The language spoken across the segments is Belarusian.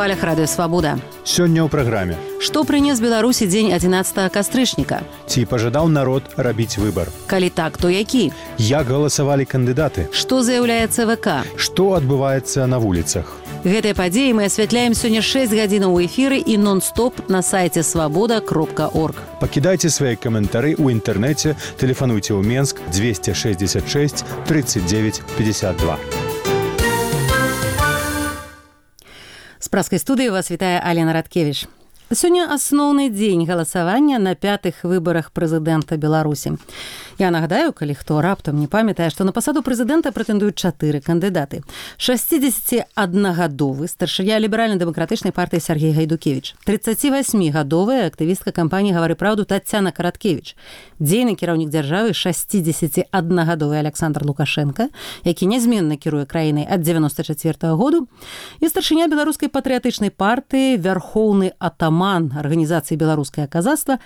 хвалях радыё Свабода. Сёння ў праграме. Што прынес Беларусі дзень 11 кастрычніка? Ці пажадаў народ рабіць выбар? Калі так, то які? Як галасавалі кандыдаты? Што заяўляе ЦВК? Што адбываецца на вуліцах? Гэтыя падзеі мы асвятляем сёння 6 гадзінаў у эфіры і нон-стоп на сайце свабода.орг. Пакідайце свае каментары ў інтэрнэце, тэлефануйце ў Менск 266 39 52. З праскай студыі вас вітае Алена Радкевіч. Сёння асноўны дзень галасавання на 5-х выбарах прэзідэнта Беларусі. Я нагадаю, калі хто раптам не памятае, што на пасаду прэзідэнта прэтэндуюць 4 кандыдаты. 61-гадовы старшыня ліберальна-дэмакратычнай партыі Сергей Гайдукевіч, 38-гадовая актывістка кампаніі «Гавары праўду» Таццяна Караткевіч, дзейны кіраўнік дзяржавы 61-гадовы Александр Лукашенко, які нязменна кіруе краінай ад 94-го году, і старшыня беларускай патрыятычнай партыі, вярхоўны атаман арганізацыі «Беларускае казацтва»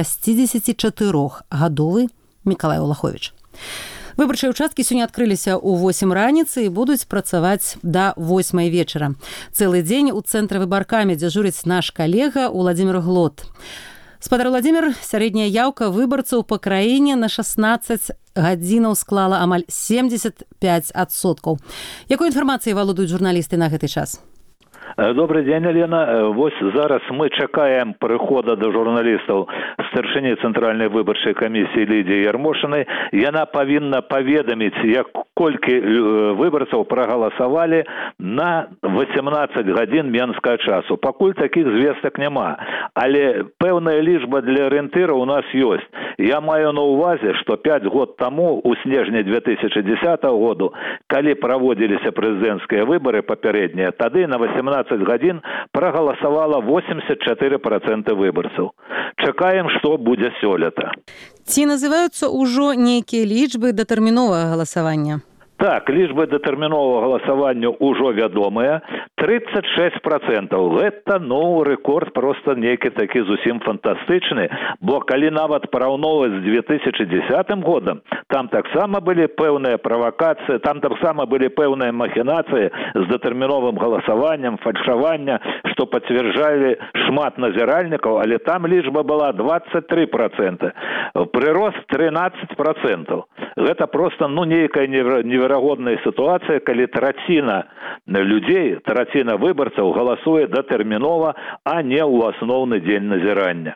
64-гадовы Мікалай Улаховіч. Выбарчыя ўчасткі сёння адкрыліся ў 8 раніцы і будуць працаваць да 8 вечара. Цэлы дзень у цэнтры выбаркамі дзяжурыць наш калега Уладзімір Глот. Спадар Уладзімір, сярэдняя яўка выбарцаў па краіне на 16 гадзінаў склала амаль 75%. Якой інфармацыяй валодаюць журналісты на гэты час? Добрый день, Елена. Вось зараз мы чакаем прыхода до журналістаў старшыні Цэнтральнай выбарчай камісіі Лідіі Ярмошынай. Яна павінна паведаміць, колькі выбарцаў прагаласавалі на 18 гадзін менскага часу. Пакуль такіх звестак няма, але пэўная лічба для арыентыра у нас ёсць. Я маю на ўвазе, што 5 год таму, у снежні 2010 году, калі праводзіліся прэзідэнцкія выбары папярэднія, тады на 18 гадзін прагаласавала 84% выбарцаў. Чакаем, што будзе сёлета. Ці называюцца ўжо нейкія лічбы датэрміновага галасавання? Так, лічбы датэрміновага галасавання ўжо вядомыя. 36%. Гэта, рэкорд проста нейкі такі зусім фантастычны, бо калі нават параўноўваць з 2010 годам, там таксама былі пэўныя правакацыі, там таксама былі пэўныя махінацыі з датэрміновым галасаваннем, фальшавання, што пацвярджалі шмат назіральнікаў, але там лічба была 23%. Прырост 13%. Гэта проста, нейкая неверагодная сітуацыя, калі траціна людзей, траціна выбарцаў галасуе датэрмінова, а не ў асноўны дзень назірання.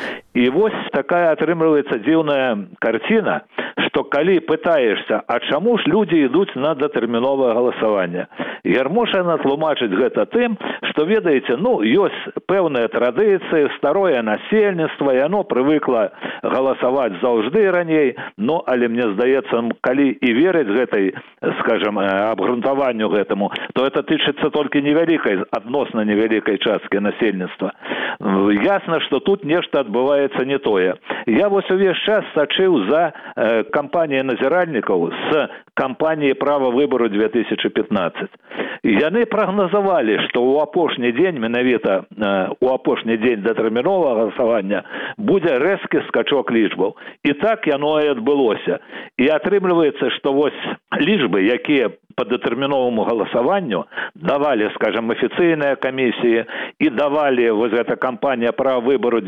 І вось такая атрымліваецца дзіўная карціна, што калі пытаешся, а чаму ж людзі ідуць на датэрміновае галасаванне? Ярмошына тлумачыць гэта тым, што, ведаеце, ёсць пэўныя традыцыі, старое насельніцтва, і яно прывыкла галасаваць заўжды раней, але мне здаецца, калі і верыць гэтай, скажам, абгрунтаванню гэтаму, то это тычыцца толькі адносна невялікай часткі насельніцтва. Ясна, што тут нешта адбываецца не тое. Я вось увесь час сачыў за кампаніяй назіральнікаў з кампаніі «Права выбару 2015». Яны прагназавалі, што ў апошні дзень, менавіта ў апошні дзень датэрміновага галасавання, будзе рэзкі скачок лічбаў. І так яно і адбылося. І атрымліваецца, што вось лічбы, якія по датэрміноваму галасаванню давалі, скажем, афіцыйныя камісіі і давалі вось гэта кампанія «Права выбару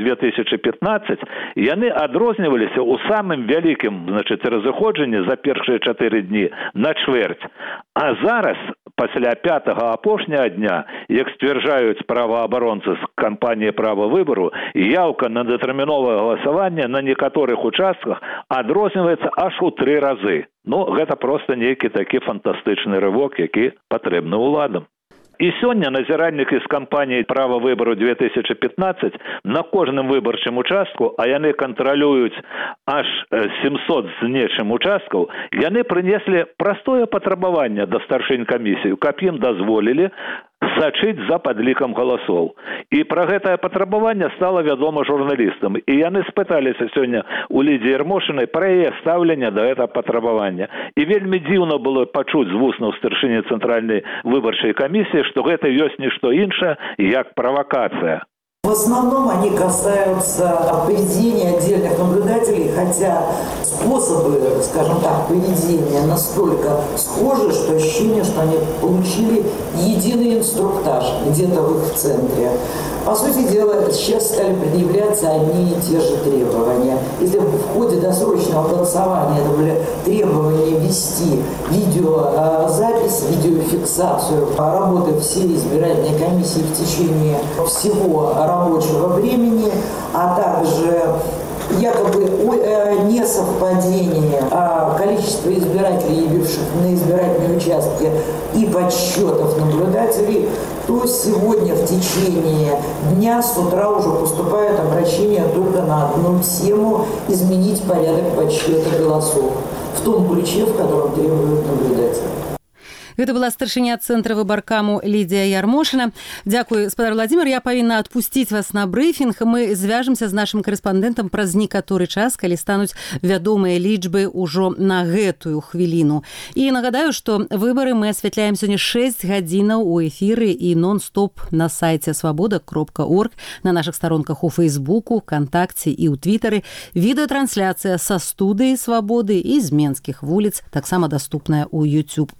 2015», яны адрозніваліся ў самым вялікім, разыходжанні за першыя 4 дні на чвэрць. А зараз, пасля 5-го апошняга дня, як сцвярджаюць праваабаронцы з кампаніі «Права выбару», яўка на датэрміновае галасаванне на некаторых участках адрозніваецца аж у 3 разы. Гэта проста нейкі такі фантастычны рывок, які патрэбны ўладам. І сёння назіральнікі з кампаніі «Права выбару 2015» на кожным выбарчым участку, а яны кантралююць аж 700 з нечым участкаў, яны прынеслі простое патрабаванне да старшынь камісіі, каб ім дазволілі сачыць за падлікам галасоў. І пра гэтае патрабаванне стала вядома журналістам. І яны спыталіся сёння у Лідіі Ярмошынай пра яе стаўленне да гэтага патрабавання. І вельмі дзіўна было пачуць з вуснаў старшыні Цэнтральнай выбарчай камісіі, што гэта ёсць нішто іншае, як правакацыя. В основном они касаются поведения отдельных наблюдателей, хотя способы, скажем так, поведения настолько схожи, что ощущение, что они получили единый инструктаж где-то в их центре. По сути дела, сейчас стали предъявляться одни и те же требования. Если в ходе досрочного голосования это были требования ввести видеозапись, видеофиксацию работы всей избирательной комиссии в течение всего рабочего времени, а также якобы несовпадение количества избирателей, явивших на избирательные участки, и подсчетов наблюдателей, то сегодня в течение дня с утра уже поступают обращения только на одну тему – изменить порядок подсчета голосов в том ключе, в котором требуют наблюдатели. Гэта была старшыня цэнтра выбаркаму Лідія Ярмошына. Дзякуй, спадар Владимир. Я павінна адпусціць вас на брыфінг. Мы звяжемся з нашым карэспандэнтам праз некаторы час, калі стануць вядомыя лічбы ўжо на гэтую хвіліну. І нагадаю, што выбары мы асвятляем сёння 6 гадзінаў у эфіры і нон-стоп на сайце свабода.орг, на нашых старонках у Фейсбуку, ВКонтакце і ў Твітары. Відэатрансляцыя са студыі Свабоды і з менскіх вуліц таксама даступная ў YouTube.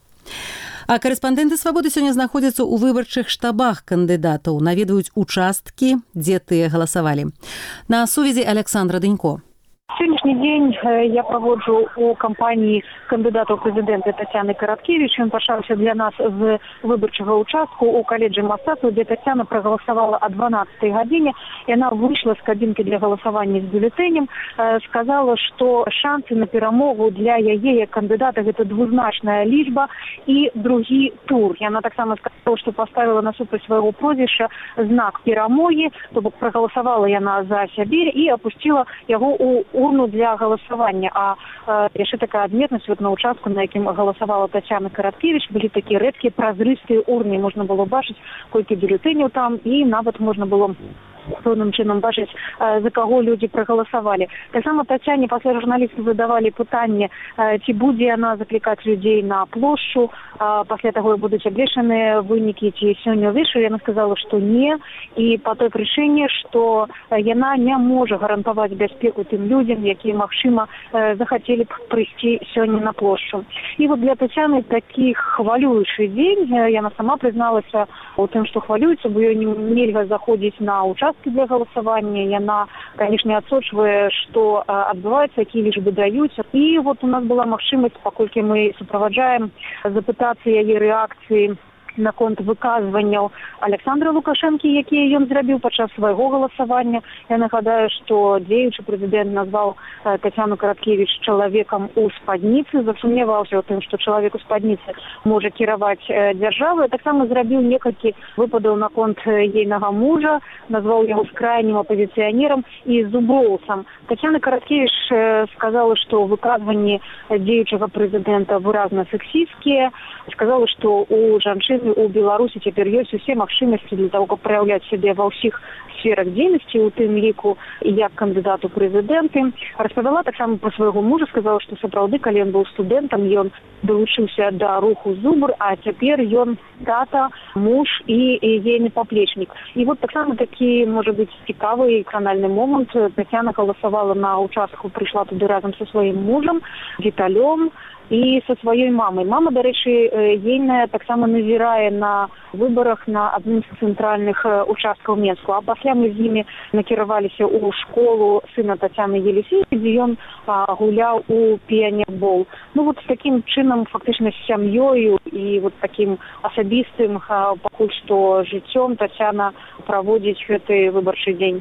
А карэспандэнты «Свабоды» сёння знаходзяцца ў выбарчых штабах кандыдатаў, наведваюць участкі, дзе тыя галасавалі. На сувязі Александра Дынько. Сегодняшний день я проводжу у кампании кандидата в президенты Татьяны Короткевич. Он пошарился для нас з выборчего участку у колледжа Массату, где Татьяна проголосовала о 12 године. И она вышла с кабинки для голосования с бюллетенем. Сказала, что шансы на перемогу для яе кандидата это двузначная лічба и другі тур. И она так само сказала, что поставила насупраць своего прозвища знак перемоги, то бок проголосовала яна за сябе и опустила его у урну для голосования. А яшчэ такая адметнасць, вот на участку, на якім галасавала Татьяна Короткевич, былі такія рэдкія празрыстыя урны, можна было бачыць колькі бюллетэняў там, і нават можна было пэўным чынам бачыць, за каго людзі прагаласавалі. Таксама Татьяне пасля журналісты задавалі пытанне, ці будзе яна заклікаць людзей на плошчу, пасля таго будуць абвешчаныя вынікі, ці сёння ўвечары. Яна сказала, што не, і па той прычыне, што яна не можа гарантаваць бяспеку тым людзям, якія, магчыма, захацелі б прыйсці сёння на плошчу. І вот для Татьяны такі хвалюючы дзень, яна сама прызналася у тым, што хвалюецца, бо ёй нельга заходзіць на участак для голосования. Яна, конечно, адсочвае, што адбываецца, якія лічбы даюць. І вот у нас была магчымасць, паколькі мы суправаджаем, запытацца яе рэакцыі наконт выказванняў Александра Лукашэнкі, якія ён зрабіў падчас свайго галасавання. Я нагадаю, што дзеючы прэзідэнт назваў Татьяну Короткевич чалавекам у спадніцы, засумняваўся ў тым, што чалавек у спадніцы можа кіраваць дзяржавай. Таксама зрабіў некалькі выпадаў наконт ейнага мужа, назваў яго скрайнім апозіцыянерам і зуброўцам. Татьяна Короткевич сказала, што выказванні дзеючага прэзідэнта выразна сексісцкія, сказала, што у жанчыны у Беларусі цяпер ёсць усе магчымасці для того, каб праяўляць сябе ва ўсіх сферах дзейнасці, у тым ліку як кандыдат у прэзідэнты. Распавяла таксама пра свайго мужа, сказала, што сапраўды, калі ён быў студэнтам, ён далучыўся да руху «Зубр», а цяпер ён тата, муж і ейны паплечнік. І вот таксама такі, можа быць, цікавы кранальны момант. Татьяна галасавала на участку, прыйшла туды разам са сваім мужам, Віталём, і са сваёй мамай. Мама, дарэчы, ейная таксама назірае на выбарах на адным з цэнтральных участкаў Менску. А пасля мы з імі накіраваліся ў школу сына Татьяны Елісейкі, дзе ён гуляў у піянербол. Ну вот з такім чынам, фактычна з сям'ёю і вот такім асабістым пакуль што жыццём Татьяна праводзіць гэты выбарчы дзень.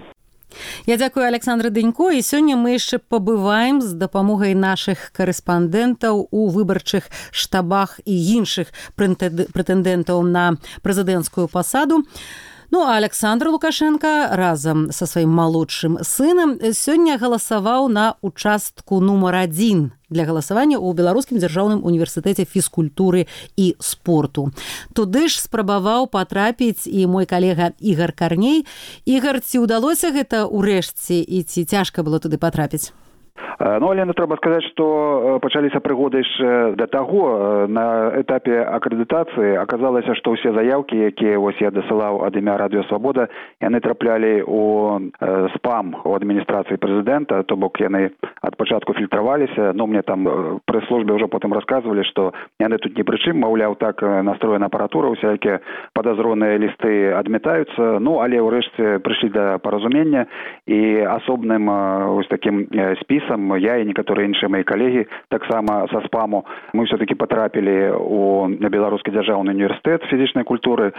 Я дзякую Александры Дынько, і сёння мы яшчэ пабываем з дапамогай нашых карэспандэнтаў у выбарчых штабах і іншых прэтэндэнтаў на прэзідэнцкую пасаду. Ну, а Александр Лукашенко разам са сваім малодшым сынам сёння галасаваў на участку нумар 1 для галасавання ў Беларускім дзяржаўным універсітэце фізкультуры і спорту. Туды ж спрабаваў патрапіць і мой калега Ігар Карней. Ігар, ці ўдалося гэта ўрэшце і ці цяжка было туды патрапіць? Ну, але трэба сказаць, што пачаліся прыгоды яшчэ да таго. На этапе акрэдытацыі аказалася, што ўсе заяўкі, якія вось я дасылаў ад імя Радыё Свабода, яны траплялі у спам у адміністрацыі прэзідэнта, то бок яны ад пачатку фільтраваліся. Ну, мне там прэс-службе ўжо потым расказвалі, што яны тут ні пры чым, маўляў, так настроена апаратура, усякія падазроныя лісты адмятаюцца. Ну, але ўрэшце прыйшлі да паразумення, і асобным вось такім спісам я і некаторыя іншыя мои калегі таксама са спаму мы все-таки потрапілі у Беларускі дзяржаўны універсітэт фізічнай культуры.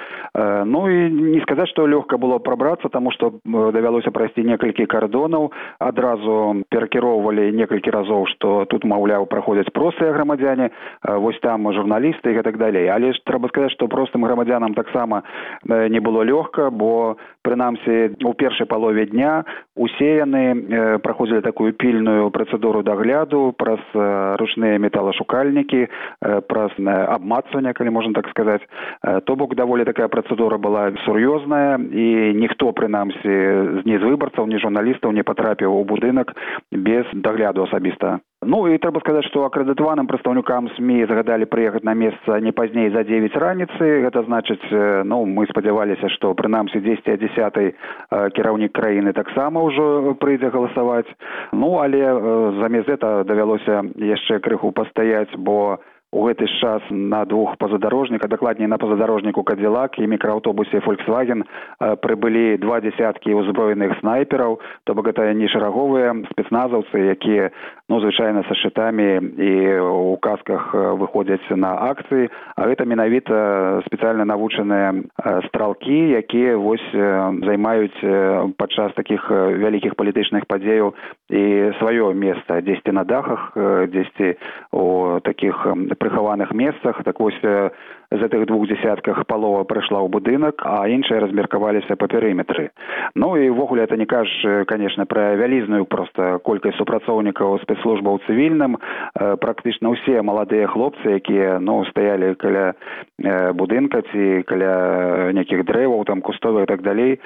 Ну і не сказаць, што лёгка было прабрацца, таму што давялося прайсці некалькі кардонаў, адразу перакіроўвалі некалькі разоў, што тут, маўляў, праходзяць простыя грамадзяне, вось там журналісты і так далей. Але ж трэба сказаць, што простым грамадзянам таксама не было лёгка, бо прынамсі у першай палове дня усе яны праходзілі такую пільную працэдуру дагляду праз ручныя металашукальнікі, праз абмацванне, калі можна так сказаць. То бок даволі такая працэдура была сур'ёзная, і ніхто, прынамсі, ні з выбарцаў, ні журналістаў не патрапіў у будынак без дагляду асабіста. Ну і трэба сказаць, што акрэдытаваным прадстаўнікам СМІ загадалі прыехаць на месца не пазней за 9 раніцы. Гэта значыць, ну, мы спадзяваліся, што прынамсі 10 кіраўнік краіны таксама ўжо прыйдзе галасаваць. Ну, але замест гэта давялося яшчэ крыху пастаяць, бо у гэты час на двух пазадарожніках, дакладней на пазадарожніку Кадзілак і мікрааўтобусе Volkswagen прыбылі 2 дзясяткі ўзброеных снайпераў, то бок гэта не шараговыя спецназаўцы, якія, ну, звычайна са шчытамі і ў касках выходзяць на акцыі, а гэта менавіта спецыяльна навучаныя стралкі, якія вось займаюць падчас такіх вялікіх палітычных падзеяў і сваё месца дзесьці на дахах, дзесьці у такіх прыхаваных месцах. Так вось з гэтых 2 дзясятках палова прыйшла ў будынак, а іншыя размеркаваліся па перыметры. Ну і ўвогуле это не кажа, конечно, пра вялізную проста колькасць супрацоўнікаў спецслужбаў цывільным. Практычна ўсе маладыя хлопцы, якія, ну, стаялі каля будынка ці каля нейкіх дрэваў, там кустоў і так далей,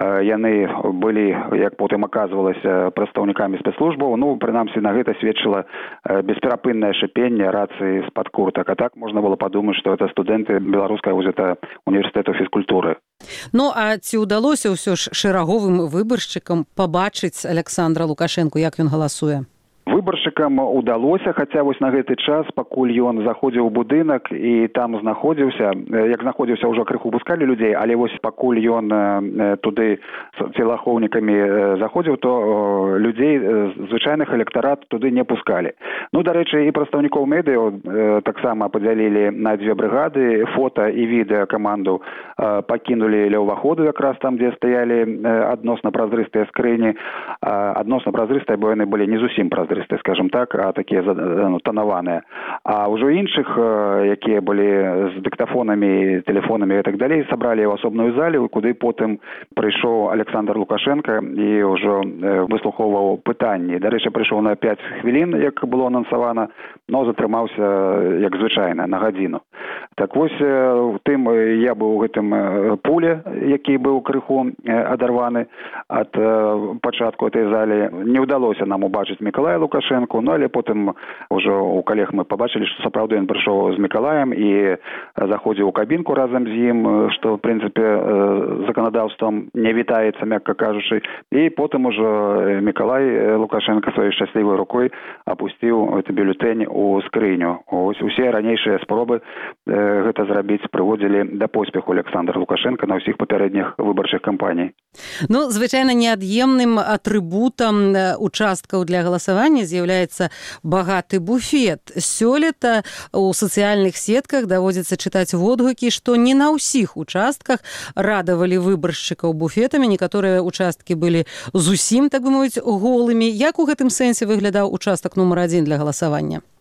яны былі, як потым аказвалася, прадстаўнікамі спецслужбаў. Ну, прынамсі, на гэта сведчыла бесперапыннае шыпенне рацыі з-пад куртак. А так можна было падумаць, што это студэнты беларускага універсітэту фізкультуры. Ну, а ці ўдалося ўсё ж шэраговым выбаршчыкам пабачыць Александра Лукашэнку, як ён галасуе? Выбаршчыкам удалося, хаця вось на гэты час, пакуль ён заходзіў у будынак і там знаходзіўся, як знаходзіўся, ўжо крыху пускалі людзей, але вось пакуль ён туды з целаахоўнікамі заходзіў, то людзей, звычайных электарат туды не пускалі. Ну, дарэчы, і прадстаўнікоў медыяў таксама падзялілі на 2 брыгады, фота і відэа каманду пакінулі ля ўваходу, якраз там, дзе стаялі адносна празрыстыя скрыні, адносна празрыстыя, бо яны былі не зусім празрыстыя, скажем так, а такія танаваныя. А ўжо іншых, якія былі з дыктафонамі, тэлефонамі і так далей, сабралі ў асобную залю, куды потым прыйшоў Александр Лукашенко і ўжо выслухоўваў пытанні. Дарэчы, прыйшоў на 5 хвілін, як было анансавана, но затрымаўся, як звычайна, на гадзіну. Так вось, тым я быў у гэтым пуле, які быў крыху адарваны ад пачатку этой залі. Не ўдалося нам убачыць Мікалая Лукашэнку, ну, але потым ўжо у калег мы пабачылі, што сапраўды ён прыйшоў з Мікалаем і заходзіў у кабінку разам з ім, што, в прынцыпе, заканадаўствам не вітаецца, мякка кажучы. І потым ужо Мікалай Лукашенко сваёй шчаслівай рукой апусціў гэты бюлетэнь у скрыню. Ось усе ранейшыя спробы гэта зрабіць прыводзілі да поспеху Александра Лукашенка на ўсіх папярэдніх выбарчых кампаній. Ну, звычайна, неад'емным атрыбутам участкаў для галасавання з'яўляецца багаты буфет. Сёлета у сацыяльных сетках даводзіцца чытаць водгукі, што не на ўсіх участках радавалі выбаршчыкаў буфетамі. Некаторыя участкі былі зусім, так бы мовіць, голымі. Як у гэтым сэнсе выглядаў участак нумар 1 для галасавання?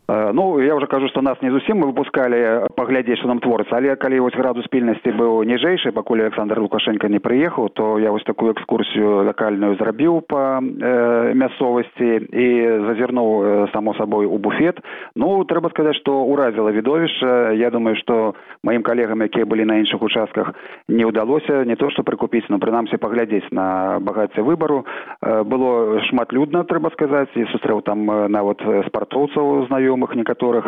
Ну, я уже кажу, што нас не зусім мы выпускалі паглядзець, што нам творыцца, але калі вось градус пільнасці быў ніжэйшы, пакуль Александр Лукашенко не прыехаў, то я вось такую экскурсію лакальную зрабіў па мясцовасці і зазірнуў, само сабой, у буфет. Ну, трэба сказаць, што ўразіла відовішча. Я думаю, што маім калегам, якія былі на іншых участках, не ўдалося не то што прыкупіць, но прынамсі паглядзець на багацце выбару. Было шматлюдна, трэба сказаць, і сустрэў там нават спартоўцаў знаёмых некаторых.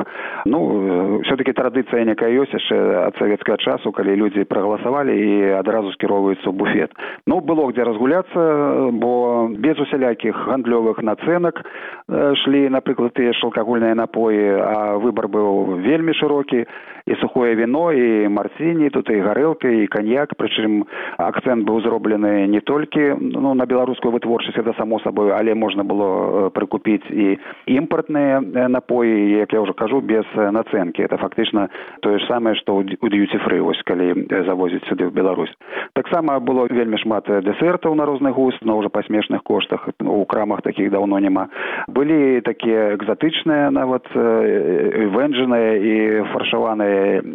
Ну, все-таки традыцыя некая ёсць яшчэ ад савецкага часу, калі людзі прагаласавалі і адразу скіроўваюцца ў буфет. Ну, было где разгуляцца, бо без усялякіх гандлёвых нацэнак шлі, напрыклад, тыя ж алкагольныя напоі, а выбар быў вельмі шырокі. І сухое віно, і марціні, тут і гарэлка, і каньяк. Прычым акцэнт быў зроблены не толькі на беларускую вытворчасць, это само сабой, але можна было прыкупіць і імпартныя напоі, як я ўжо кажу, без нацэнкі. Это фактычна тое ж самае, што ў дьюти-фры, вось калі завозіць сюды ў Беларусь. Таксама было вельмі шмат дэсертаў на розны густ, но ўжо па смешных коштах, у крамах такіх даўно няма. Былі такія экзатычныя нават вэнджаныя і фаршаваныя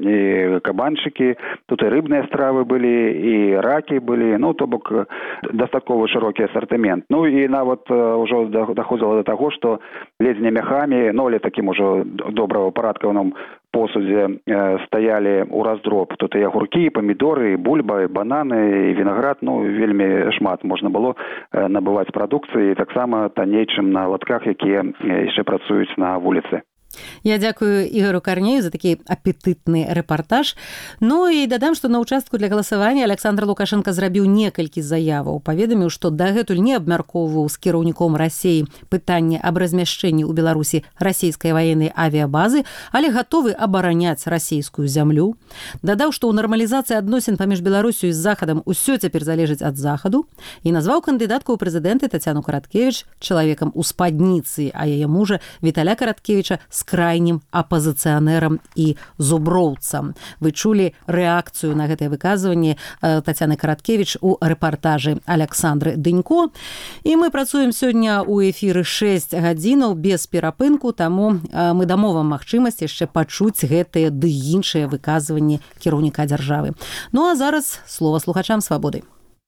і кабанчыкі, тут і рыбныя стравы былі, і ракі былі, ну, то бок дастаткова шырокі асартымент. Ну, і нават ўжо даходзіла до таго, што ледзь не мяхамі, ну, але такім ужо добрага парадкаваным посудзе стаялі ў раздроб. Тут і агуркі, і памідоры, і бульба, і бананы, і вінаград, ну, вельмі шмат можна было набываць прадукцыі, таксама танней, чым на латках, якія яшчэ працуюць на вуліцы. Я дзякую Ігору Карнею за такі апетытны рэпартаж. Ну і дадам, што на ўчастку для галасавання Александр Лукашенко зрабіў некалькі заяваў. Паведаміў, што дагэтуль не абмяркоўваў з кіраўніком Расіі пытанне аб размяшчэнні ў Беларусі расійскай ваеннай авіябазы, але гатовы абараняць расійскую зямлю. Дадаў, што ў нармалізацыі адносін паміж Беларусю і Захадам усё цяпер залежыць ад Захаду, і назваў кандыдатку ў прэзідэнты Тацяну Караткевіч чалавекам у спадніцы, а яе мужа Віталя Караткевіча з крайнім апазіцыянерам і зуброўцам. Вы чулі рэакцыю на гэтае выказванне Тацяны Караткевіч у рэпартажы Александры Дынько. І мы працуем сёння ў эфіры 6 гадзінаў без перапынку, таму мы дамо вам магчымасць яшчэ пачуць гэтыя ды іншыя выказванні кіраўніка дзяржавы. Ну а зараз слова слухачам свабоды.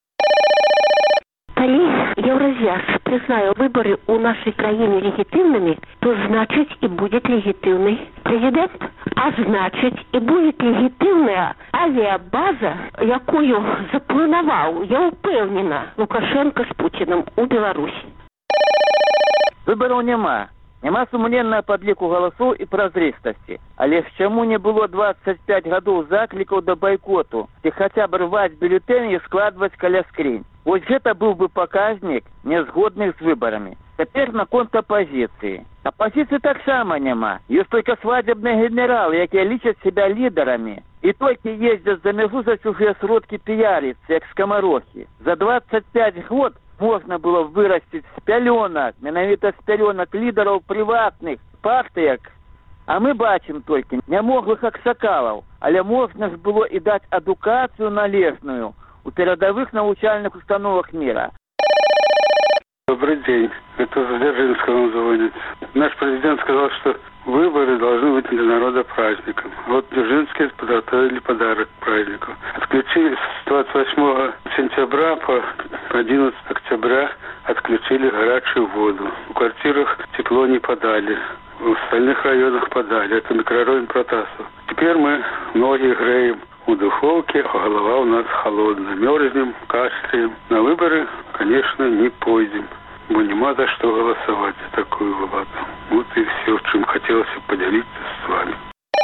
Калі Еўразіяш признае выборы у нашей краіне легітимными, то значит и будет легитимный президент. А значит и будет легитимная авиабаза, якую запланаваў, я упэўнена, Лукашенко с Путиным у Беларусі. Выбораў няма. Няма сумленнага падліку галасоў і празрыстасці. Але ж чаму не было 25 гадоў заклікаў да байкоту, ці хаця б рваць бюлетэні і складваць каля скрынь? Вось гэта быў бы паказнік нязгодных з выбарамі. Цяпер наконт апазіцыі. Апазіцыі таксама няма. Ёсць толькі свадебныя генералы, якія лічаць себя лідарамі. І толькі ездзяць за мяжу за чужыя сродкі піярыцца, як скамарохі. За 25 год можна было вырасціць з пялёнак, менавіта з пялёнак лідараў прыватных партыяк. А мы бачым толькі нямоглых аксакалаў, але можна ж было і даць адукацыю належную у перадовых навучальных установах мира. Добрый день. Это Дзержинского вам звонит. Наш президент сказал, что выборы должны быть для народа праздником. Вот Дзержинские подготовили подарок к празднику. Отключили с 28 сентября по 11 октября отключили горячую воду. В квартирах тепло не подали. В остальных районах подали. Это микрорайон Протасов. Теперь мы ноги греем у духовки, а голова у нас холодная. Мерзнем, кашляем. На выборы, конечно, не пойдем. Бо нема за что голосовать за такую владу. Вот и все, чем хотелось поделиться с вами.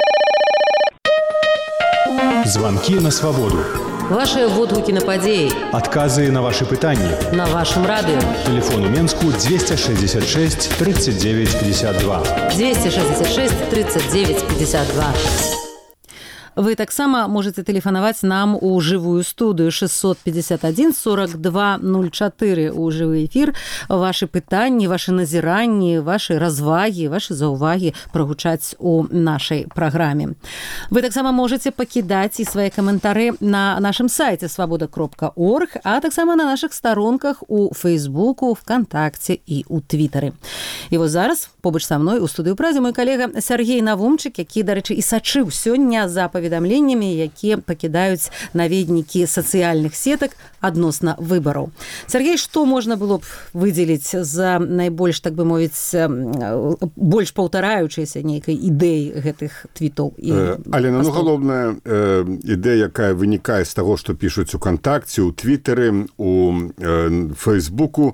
Звонки на свободу. Ваши водгукі на падзеі. Адказы на ваши пытанні. На вашем радыё. Телефон у Менску 266 39 52. 266 39 52. Вы таксама можете тэлефанаваць нам у жывую студыю 651 42 04 у жывы эфір. Вашы пытанні, вашы назіранні, вашы развагі, вашы заўвагі прагучаць у нашай праграме. Вы таксама можете пакідаць і свае каментары на нашым сайце свабода.орг, а таксама на нашых старонках у Фейсбуку, ВКонтакце і у Твиттары. І вось зараз побач са мной у студыю празе мой калега Сергей Навумчык, які, дарэчы, і сачыў сёння за паведамленнямі, якія пакідаюць наведнікі сацыяльных сетак адносна выбараў. Сергей, што можна было б выдзеліць за найбольш, так бы мовіць, больш паўтараючыся нейкай ідэі гэтых твітоў? Алена, галоўная ідэя, якая вынікае з таго, што пішуць у Кантакце, у Твиттары, у Фейсбуку,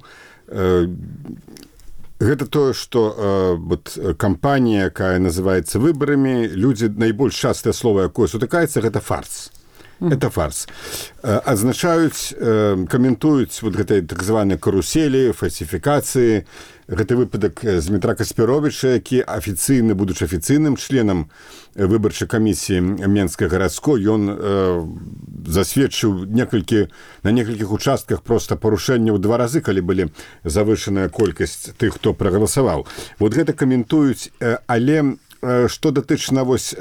гэта тое, што кампанія, якая называецца выбарамі, людзі, найбольш частае слова, якое сутыкаецца, гэта фарс. Это фарс. Адзначаюць, каментуюць вот гэтай так званай каруселі, фальсіфікацыі. Гэты выпадак Змітра Каспіровіча, які афіцыйна, будучы афіцыйным членам выбарчай камісіі Менскай гарадской, ён засведчыў на некалькіх участках проста парушэнняў 2 разы, калі былі завышаная колькасць тых, хто прагаласаваў. Вот гэта каментуюць, але што датычна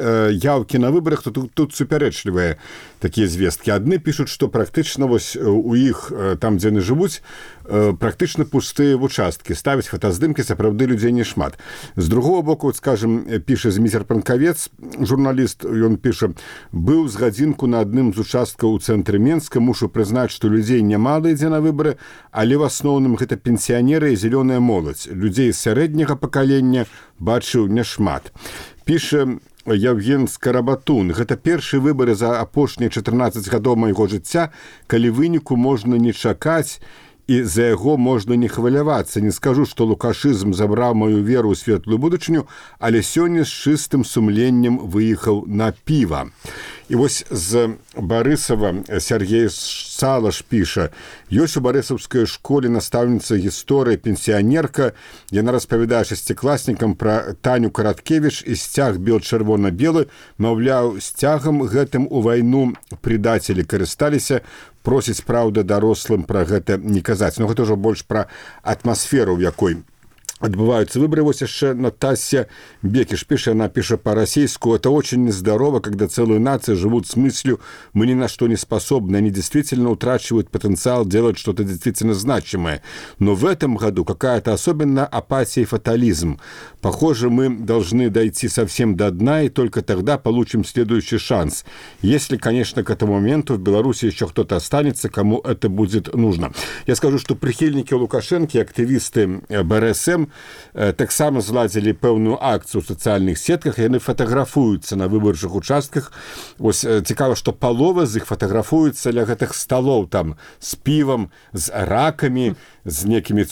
яўкі на выбарах, то тут супярэчлівыя такія звесткі. Адны пішуць, што практычна у іх, там, дзе яны жывуць, практычна пустыя участкі. Ставяць фотаздымкі, сапраўды людзей не шмат. З другого боку, скажем, піша Зміцер Пранкавец, журналіст, ён піша: «Быў з гадзінку на адным з участкаў у цэнтры Менска, мушу прызнаць, што людзей нямала ідзе на выбары, але в асноўным гэта пенсіянеры і зялёная моладзь. Людзей сярэдняга пакалення бачыў няшмат». Піша Яўген Скарабатун: «Гэта першыя выбары за апошнія 14 гадоў майго жыцця, калі выніку можна не чакаць, і за яго можна не хвалявацца. Не скажу, што лукашызм забраў маю веру ў светлую будучыню, але сёння з чыстым сумленнем выехаў на піва». І вось з Барысава Сергей Салаш піша: «Ёсць у барысаўскай школе настаўніца гісторыі, пенсіянерка. Яна распавядае шасцікласнікам пра Таню Караткевіч і сцяг бел-чырвона-белы. Маўляў, сцягам гэтым у вайну прыдацелі карысталіся. Просіць, праўда, дарослым пра гэта не казаць». Но гэта ўжо больш пра атмасферу, у якой отбываются выборы. Вот еще Натасья Бекиш пишет, она пишет по-российски: «Это очень нездорово, когда целые нации живут с мыслью: мы ни на что не способны, они действительно утрачивают потенциал делать что-то действительно значимое. Но в этом году какая-то особенная апатия и фатализм. Похоже, мы должны дойти совсем до дна, и только тогда получим следующий шанс. Если, конечно, к этому моменту в Беларуси еще кто-то останется, кому это будет нужно». Я скажу, что прихильники Лукашенко, активисты БРСМ таксама зладзілі пэўную акцыю ў сацыяльных сетках, яны фатаграфуюцца на выбарчых участках. Вось цікава, што палова з іх фатаграфуюцца ля гэтых сталоў там з півам, з ракамі, з некімі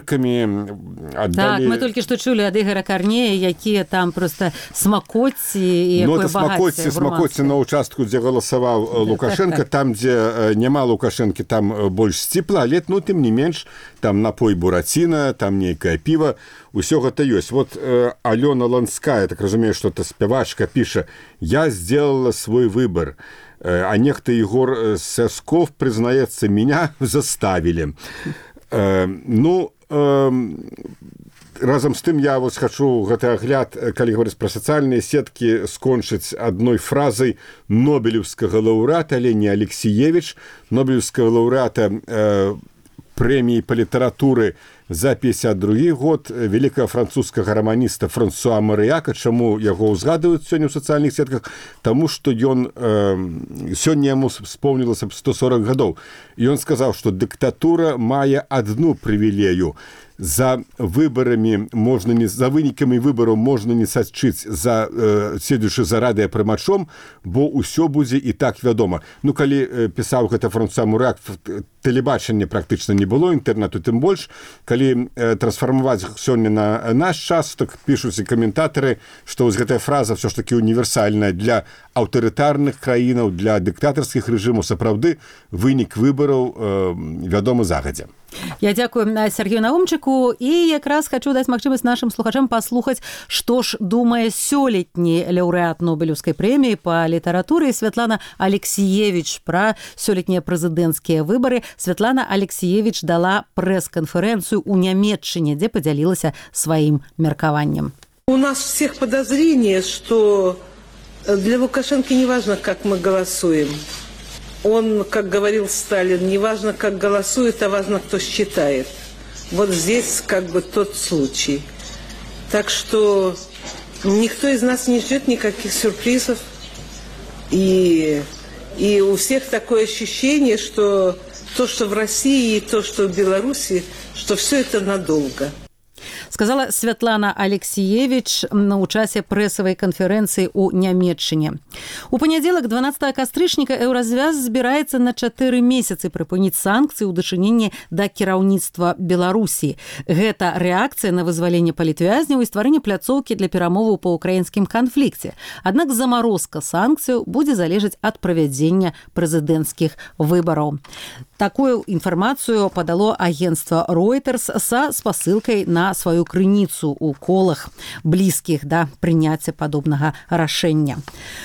цукеркамі. Так, мы толькі што чулі ад Ігора Карнея, якія там проста смакоцці і якое багацце. Смакоцці на участку, дзе галасаваў Лукашенко, там, дзе няма Лукашэнкі, там больш сціпла, але, ну, тым не менш, там напой бураціна, там нейкае піва, усё гэта ёсць. Вот Алёна Ланская, так разумею, что это спявачка, піша: «Я сделала свой выбор, а нехта Егор Сясков признаецца, меня заставили». Разам з тым я вось хачу гэты агляд, калі гаварыць пра сацыяльныя сеткі, скончыць адной фразай нобелеўскага лаўрэата Лені Алексіевіч, нобелеўскага лаўрэата прэміі па літаратуры за 52 год, великого французскага романіста Франсуа Марыяка. Чаму яго ўзгадваюць сёння ў сацыяльных сетках? Таму што ён сёння яму спомнілася 140 гадоў. І ён сказаў, што дыктатура мае адну прывілею: за выбарамі можна не, за вынікамі выбараў можна не сачыць, седзячы за радыёпрымачом, бо ўсё будзе і так вядома. Ну, калі пісаў гэта Франсуа Марыяк, тэлебачання практычна не было, інтэрнэту тым больш. Калі трансфармаваць сёння на наш час, так пішуць і каментатары, што вось гэтая фраза ўсё ж такі універсальная для аўтарытарных краінаў, для дыктатарскіх рэжымаў. Сапраўды вынік выбараў вядомы загадзя. Я дзякую Сергею Наумчыку і якраз хочу даць магчымасць нашым слухачам паслухаць, што ж думае сёлетні лаўрэат Нобелеўскай прэміі па літаратуры Святлана Алексіевіч пра сёлетнія прэзідэнцкія выбары. Святлана Алексіевіч дала прэс-канферэнцыю ў Нямецчыне, дзе падзялілася сваім меркаваннем. У нас всех подозрение, что для Лукашенко не важно, как мы голосуем. Он, как говорил Сталин, не важно, как голосует, а важно, кто считает. Вот здесь как бы тот случай. Так что никто из нас не ждет никаких сюрпризов. И у всех такое ощущение, что то, что в России, и то, что в Беларуси, что все это надолго. Сказала Святлана Алексіевіч у часе прэсавай канферэнцыі ў Нямецчыне. У панядзелак 12 кастрычніка еўразвяз збіраецца на 4 месяцы прыпыніць санкцыі ў дачыненні да кіраўніцтва Беларусі. Гэта рэакцыя на вызваленне палітвязняў і стварэнне пляцоўкі для перамоваў па ўкраінскім канфлікце. Аднак замарозка санкцыяў будзе залежаць ад правядзення прэзідэнцкіх выбараў. Такую інфармацыю падало агенцтва Reuters са спасылкай на сваю крыніцу ў колах блізкіх да прыняцця падобнага рашэння.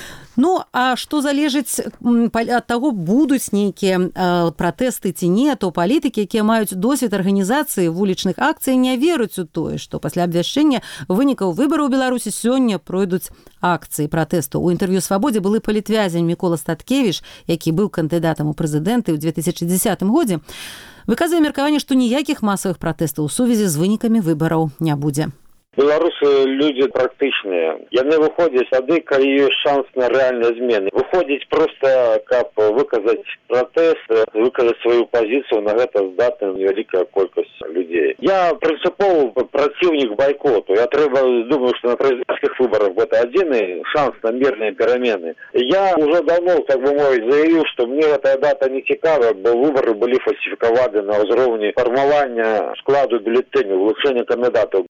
Ну, а што залежыць ад таго, будуць нейкія пратэсты ці не, то палітыкі, якія маюць досвед арганізацыі вулічных акцый, не веруць у тое, што пасля абвяшчэння вынікаў выбараў у Беларусі сёння пройдуць акцыі пратэсту. У інтэрв'ю «Свабодзе» былы палітвязень Мікола Статкевіч, які быў кандыдатам у прэзідэнты ў 2010 годзе, выказвае меркаванне, што ніякіх масавых пратэстаў у сувязі з вынікамі выбараў не будзе. Беларусы люди практычныя. Яны выходзяць тады, калі ёсць шанс на рэальныя змены. Выходзіць проста, каб выказаць пратэст, выказаць сваю пазіцыю, на гэта здатна невялікая колькасць людзей. Я прынцыповы праціўнік байкоту. Я думаю, што на прэзідэнцкіх выбарах гэта адзіны шанс на мірныя перамены. Я уже давно, так бы мовіць, заявіў, што мне гэтая дата не цікава, бо выбары былі фальсіфікаваны на ўзроўні фармавання складу бюлетэняў, вылучэння кандыдатаў.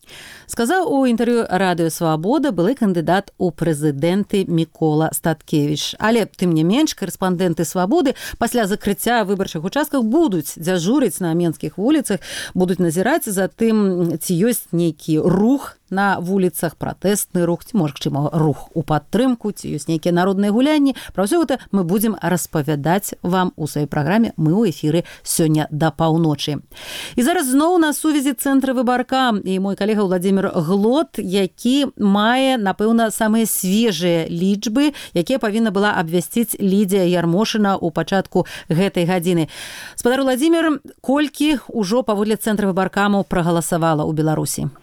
Сказаў у інтэрв'ю радыё «Свабода» былы кандыдат у прэзідэнты Мікола Статкевіч. Але, тым не менш, карэспандэнты «Свабоды» пасля закрыцця выбарчых участкаў будуць дзяжурыць на менскіх вуліцах, будуць назіраць за тым, ці ёсць нейкі рух на вуліцах, пратэстны рух, ці, можа, рух у падтрымку, ці ёсць нейкія народныя гулянні. Пра ўсё гэта мы будзем распавядаць вам у сваёй праграме. Мы ў эфіры сёння да паўночы. І зараз зноў на сувязі цэнтра выбарка і мой калега Владзімір Глот, які мае, напэўна, самыя свежыя лічбы, якія павінна была абвясціць Лідзія Ярмошына ў пачатку гэтай гадзіны. Спадар Владзімір, колькі ўжо паводле цэнтра выбаркаму прагаласавала ў Беларусі?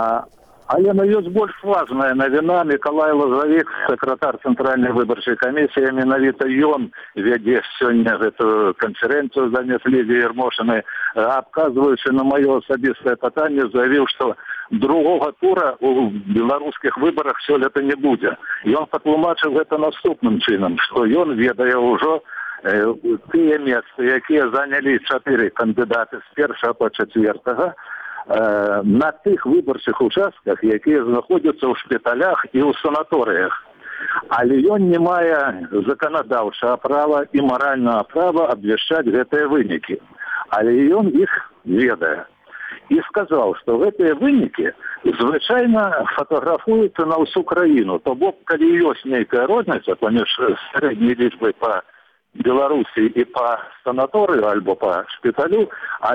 Але ёсць больш важная навіна. Мікалай Лазавік, сакратар цэнтральнай выбарчай камісіі, менавіта ён вядзе сёння гэтую канферэнцыю замест Лідзіі Ярмошынай, адказваючы на маё асабістае пытанне, заявіў, што другога тура у беларускіх выбарах сёлета не будзе. Ён патлумачыў гэта наступным чынам, што ён ведае ўжо тыя месцы, якія занялі 4 кандыдаты з 1 па 4 на тых выбарчых участках, якія знаходзяцца ў шпіталях і ў санаторыях. Але ён не мае заканадаўчага права і маральнага права абвяшчаць гэтыя вынікі. Але ён іх ведае. І сказаў, што гэтыя вынікі звычайна фатаграфуюцца на ўсю краіну. То бок, калі ёсць нейкая розніца паміж сярэдняй лічбай па Беларусі і па санаторыю альбо па шпіталю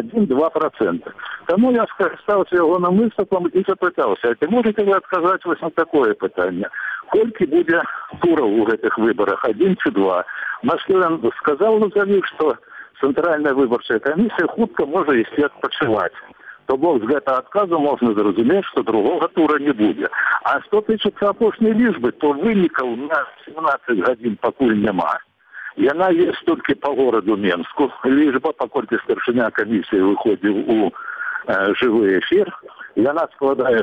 1-2%. Таму я скарыстаўся ягоным выступам і запытаўся, ці можете вы адказаць вось на такое пытанне? Колькі будзе тураў у гэтых выбарах, 1 ці 2? На што ён сказаў Лазавік, што цэнтральная выбарчая камісія хутка можа ісці адпачываць. То бок з гэтага адказу можна зразумець, што другога тура не будзе. А што тычыцца апошняй лічбы, то вынікаў на 17 гадзін пакуль няма. Яна есть толькі па гораду Менску. Лічба, паколькі старшыня камісіі выходзіў у жывы эфір, яна складае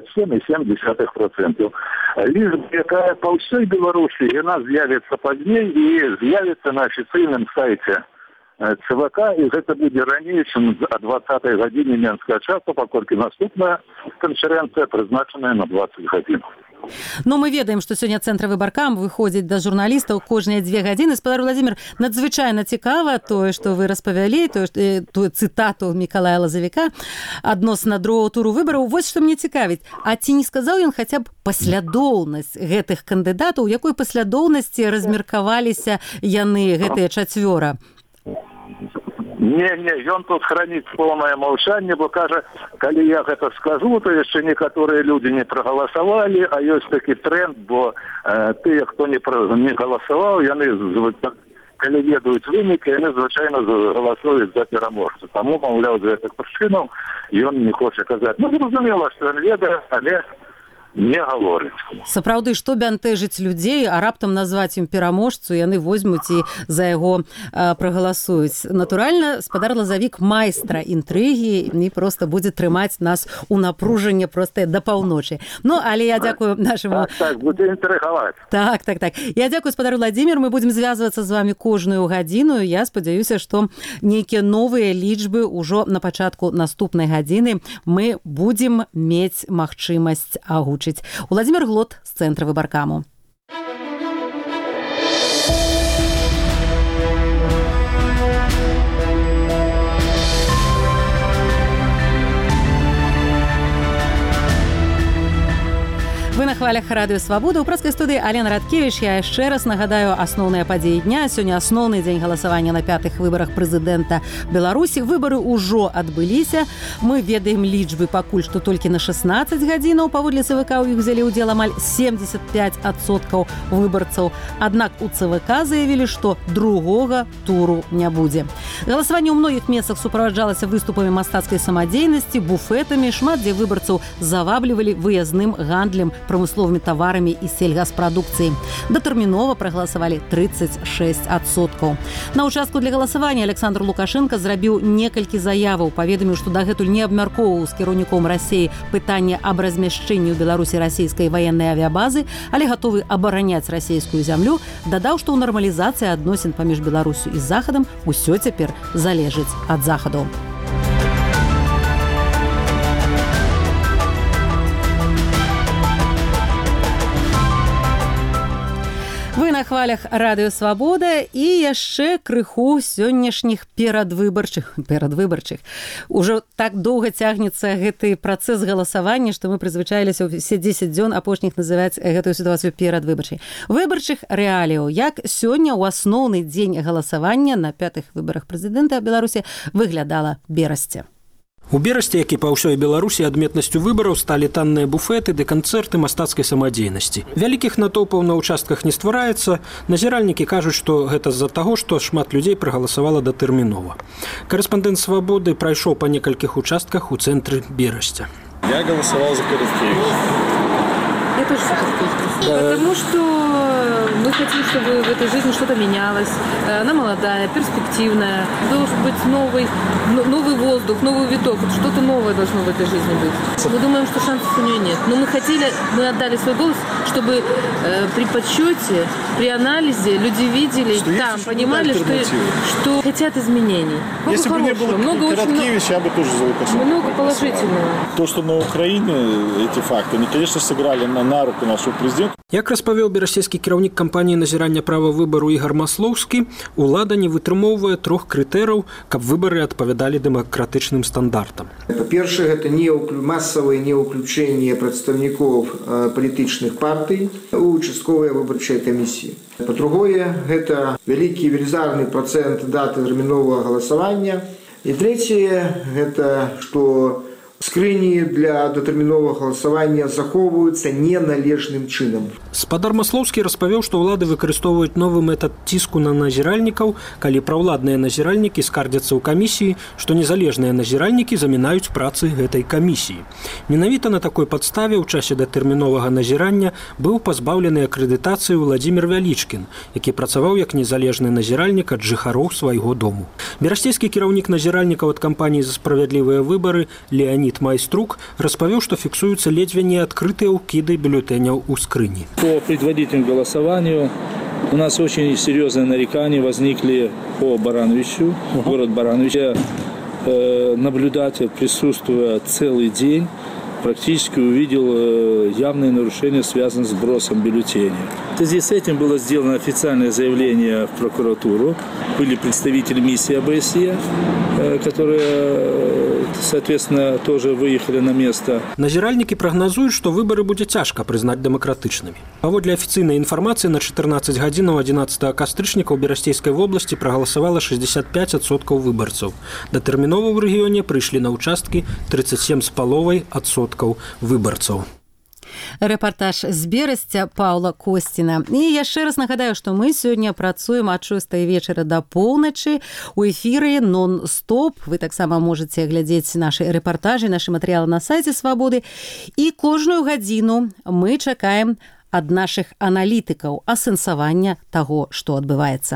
67,7%. Лічба, якая па ўсёй Беларусі, яна з'явіцца пазней і з'явіцца на афіцыйным сайце ЦВК, і гэта будзе раней, чым о 20-й гадзіне менскага часу, паколькі наступная канферэнцыя прызначаная на 20 гадзін. Ну, мы ведаем, што сёння цэнтр выбаркам выходзіць да журналістаў кожныя 2 гадзіны. Спадар Владзімір, надзвычайна цікава тое, што вы распавялі, тую цытату Мікалая Лазавіка адносна другого туру выбараў. Вось што мне цікавіць. А ці не сказаў ён хаця б паслядоўнасць гэтых кандыдатаў, у якой паслядоўнасці размеркаваліся яны, гэтыя 4? Не, ён тут храніць поўнае маўчанне, бо кажа, калі я гэта скажу, то яшчэ некаторыя людзі не прагаласавалі, а ёсць такі тренд, бо тыя, хто не галасаваў, яны, калі ведаюць вынікі, яны звычайна галасуюць за пераможцу. Таму, маўляў, з гэтых прычынаў ён не хоча казаць. Ну, зразумела, што ён ведае, але не гаворыць. Сапраўды, што бянтэжыць людзей, а раптам назваць ім пераможцу, яны возьмуць і за яго прагаласуюць. Натуральна, спадар Лазавік майстра інтрыгі і проста будзе трымаць нас у напружанне проста да паўночы. Ну, але я дзякую нашаму... Так, будзе інтрыгаваць. Так. Я дзякую, спадар Владзімір, мы будзем звязвацца з вамі кожную гадзіну. Я спадзяюся, што нейкія новыя лічбы ўжо на пачатку наступнай гадзіны мы будзем мець магчымасць агучыць. Владимир Глот з цэнтра выбаркаму. Вы на хвалях Радыё Свабода. У прэскай студыі Алена Радкевіч. Я яшчэ раз нагадаю асноўныя падзеі дня. Сёння асноўны дзень галасавання на 5-х выбарах прэзідэнта Беларусі. Выбары ўжо адбыліся. Мы ведаем лічбы пакуль што толькі на 16 гадзінаў. Паводле ЦВК у іх взялі ўдзел амаль 75% выбарцаў. Аднак у ЦВК заявілі, што другога туру не будзе. Галасаванне ў многіх месцах суправаджалася выступамі мастацкай самадзейнасці, буфетамі. Шмат дзе выбарцаў заваблівалі выязным гандлем, прамысловымі таварамі і сельгаспрадукцыі. Датэрмінова прагаласавалі 36%. На ўчастку для галасавання Александр Лукашенко зрабіў некалькі заяваў, паведаміў, што дагэтуль не абмяркоўваў з кіраўніком Расіі пытанне аб размяшчэнні ў Беларусі расійскай ваеннай авіябазы, але гатовы абараняць расійскую зямлю. Дадаў, што ў нармалізацыі адносін паміж Беларусю і Захадам усё цяпер залежыць ад Захаду. Вы на хвалях Радыё Свабода і яшчэ крыху сённяшніх перадвыбарчых. Ужо так доўга цягнецца гэты працэс галасавання, што мы прызвычаіліся ўсе 10 дзён апошніх называць гэтую сітуацыю перадвыбарчай. Выбарчых рэаліяў, як сёння ў асноўны дзень галасавання на 5-х выбарах прэзідэнта Беларусі выглядала Берасце. У Берасці, як і па ўсёй Беларусі, адметнасцю выбараў сталі танныя буфеты ды канцэрты мастацкай самадзейнасці. Вялікіх натоўпаў на ўчастках не ствараецца. Назіральнікі кажуць, што гэта з-за таго, што шмат людзей прагаласавала датэрмінова. Корэспандэнт Свабоды прайшоў па некалькіх участках у цэнтры Берасця. Я голосовал за Короткевич. Я тоже за Короткевич. Потому что мы хотим, чтобы в этой жизни что-то менялось. Она молодая, перспективная. Должен быть новый воздух, новый виток. Что-то новое должно в этой жизни быть. Мы думаем, что шансов у нее нет. Но мы отдали свой голос, чтобы при подсчете, при анализе люди видели, что там понимали, что хотят изменений. Много Если хорошего, бы не было Короткевича, я бы тоже за Лукашенко. Много положительного. То, что на Украине эти факты, они, конечно, сыграли на руку нашего президента. Як распавёў берасцейскі кіраўнік кампаніі назірання права выбару Ігор Маслоўскі, улада не вытрымоўвае 3 крытэраў, каб выбары адпавядалі дэмакратычным стандартам. Па-першае, гэта масавае неўключэнне прадстаўнікоў палітычных партый у участковыя выбарчыя камісіі. Па-другое, гэта вялікі велізарны працэнт даты тэрміновага галасавання. І трэцяе, гэта што скрыні для датэрміновага галасавання захоўваюцца неналежным чынам. Спадар Маслоўскі распавёў, што ўлады выкарыстоўваюць новы метад ціску на назіральнікаў, калі праўладныя назіральнікі скардзяцца ў камісіі, што незалежныя назіральнікі замінаюць працы гэтай камісіі. Менавіта на такой падставе ў часе датэрміновага назірання быў пазбаўлены акрэдытацыі Владзімір Вялічкін, які працаваў як незалежны назіральнік ад жыхароў свайго дому. Берасцейскі кіраўнік назіральнікаў ад кампаніі «За справядлівыя выбары» Леонид Майструк распавёў, што фіксуюцца ледзьве не адкрытыя ўкіды бюлетэняў у скрыні. По предварительному голосованию У нас очень серьезные нарекания возникли по Барановичу, город Баранович. Я наблюдатель, присутствуя целый день, практически увидел явные нарушения, связанные с сбросом бюллетеней. В связи с этим было сделано официальное заявление в прокуратуру. Были представители миссии ОБСЕ, которые, соответственно, тоже выехали на место. Назіральнікі прагназуюць, што выбары будзе цяжка прызнаць дэмакратычнымі. Паводле афіцыйнай інфармацыі, на 14 гадзінаў 11 кастрычніка ў Берасцейскай вобласці прагаласавала 65% выбарцаў. Датэрмінова ў рэгіёне прыйшлі на ўчасткі 37,5% выбарцаў. Рэпартаж з Берасця Паўла Косціна. І яшчэ раз нагадаю, што мы сёння працуем ад 6 вечара да поўначы у эфіры нон-стоп. Вы таксама можаце глядзець нашы рэпартажы, нашы матэрыялы на сайце Свабоды. І кожную гадзіну мы чакаем ад нашых аналітыкаў асэнсавання таго, што адбываецца.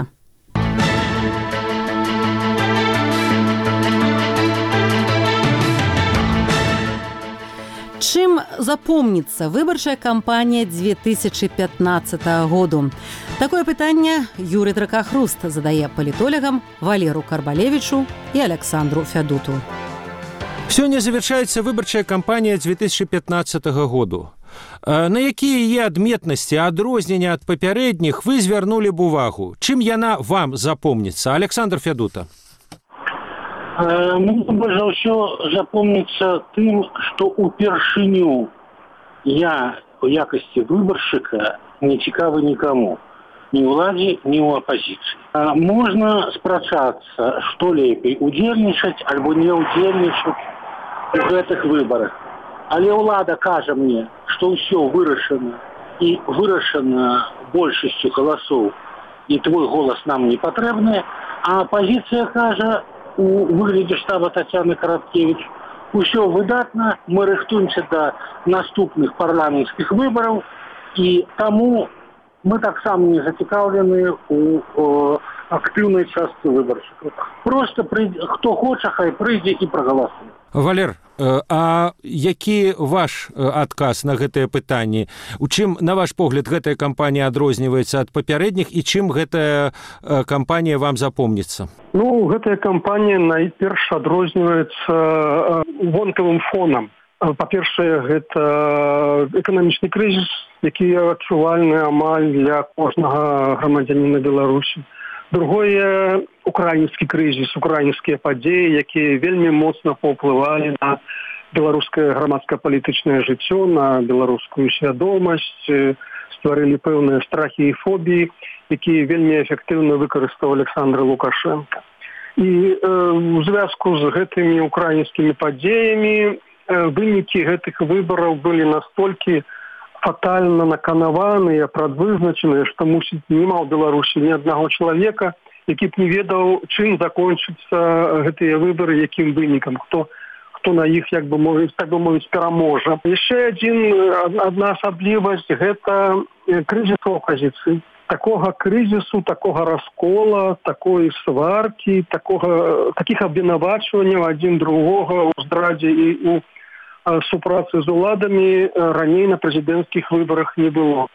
Чым запомніцца выбарчая кампанія 2015 году? Такое пытанне Юрый Дракахруст задае палітолягам Валеру Карбалевічу і Александру Фядуту. Сёння завяршаецца выбарчая кампанія 2015 году. На якія яе адметнасці, адрознення ад папярэдніх вы звярнулі б увагу? Чым яна вам запомніцца? Александр Фядута. Мне больш за ўсё запомніцца тым, што ўпершыню я у якасці выбаршчыка не цікавы нікаму, ні ўладзе, ні ў апазіцыі. Можна спрачацца, што лепей удзельнічаць альбо не удзельнічаць у гэтых выбарах. Але ўлада кажа мне, што ўсё вырашана і вырашана большасцю галасоў, і твой голас нам не патрэбны, а апазіцыя кажа, у выглядзе штаба Тацяны Караткевіч, усё выдатна, мы рыхтуемся да наступных парламенцкіх выбараў, і таму мы таксама не зацікаўлены у актыўнай частцы выбаршчыкаў. Просто хто хоча, хай прыйдзе і прагаласуе. Валер, а які ваш адказ на гэтае пытанне? У чым, на ваш погляд, гэтая кампанія адрозніваецца ад папярэдніх і чым гэтая кампанія вам запомніцца? Гэтая кампанія найперш адрозніваецца вонкавым фонам. Па-першае, гэта эканамічны крызіс, які адчувальны амаль для кожнага грамадзяніна Беларусі. Другое, украінскі крызіс, украінскія падзеі, якія вельмі моцна паўплывалі на беларускае грамадска-палітычнае жыццё, на беларускую свядомасць, стварылі пэўныя страхі і фобіі, якія вельмі эфектыўна выкарыстаў Александр Лукашенко. І у звязку з гэтымі украінскімі падзеямі вынікі гэтых выбараў былі настолькі фатальна наканаваныя, прадвызначаныя, што мусіць няма ў Беларусі ні аднаго чалавека, які б не ведаў, чым закончыцца гэтыя выбары, якім вынікам, хто на іх, так бы мовіць, пераможа. Яшчэ адна асаблівасць – гэта крызіс у апазіцыі. Такога крызісу, такога раскола, такой сваркі, такіх абвінавачванняў адзін другога ў здрадзе і у супрацы з уладамі раней на прэзідэнцкіх выбарах не было.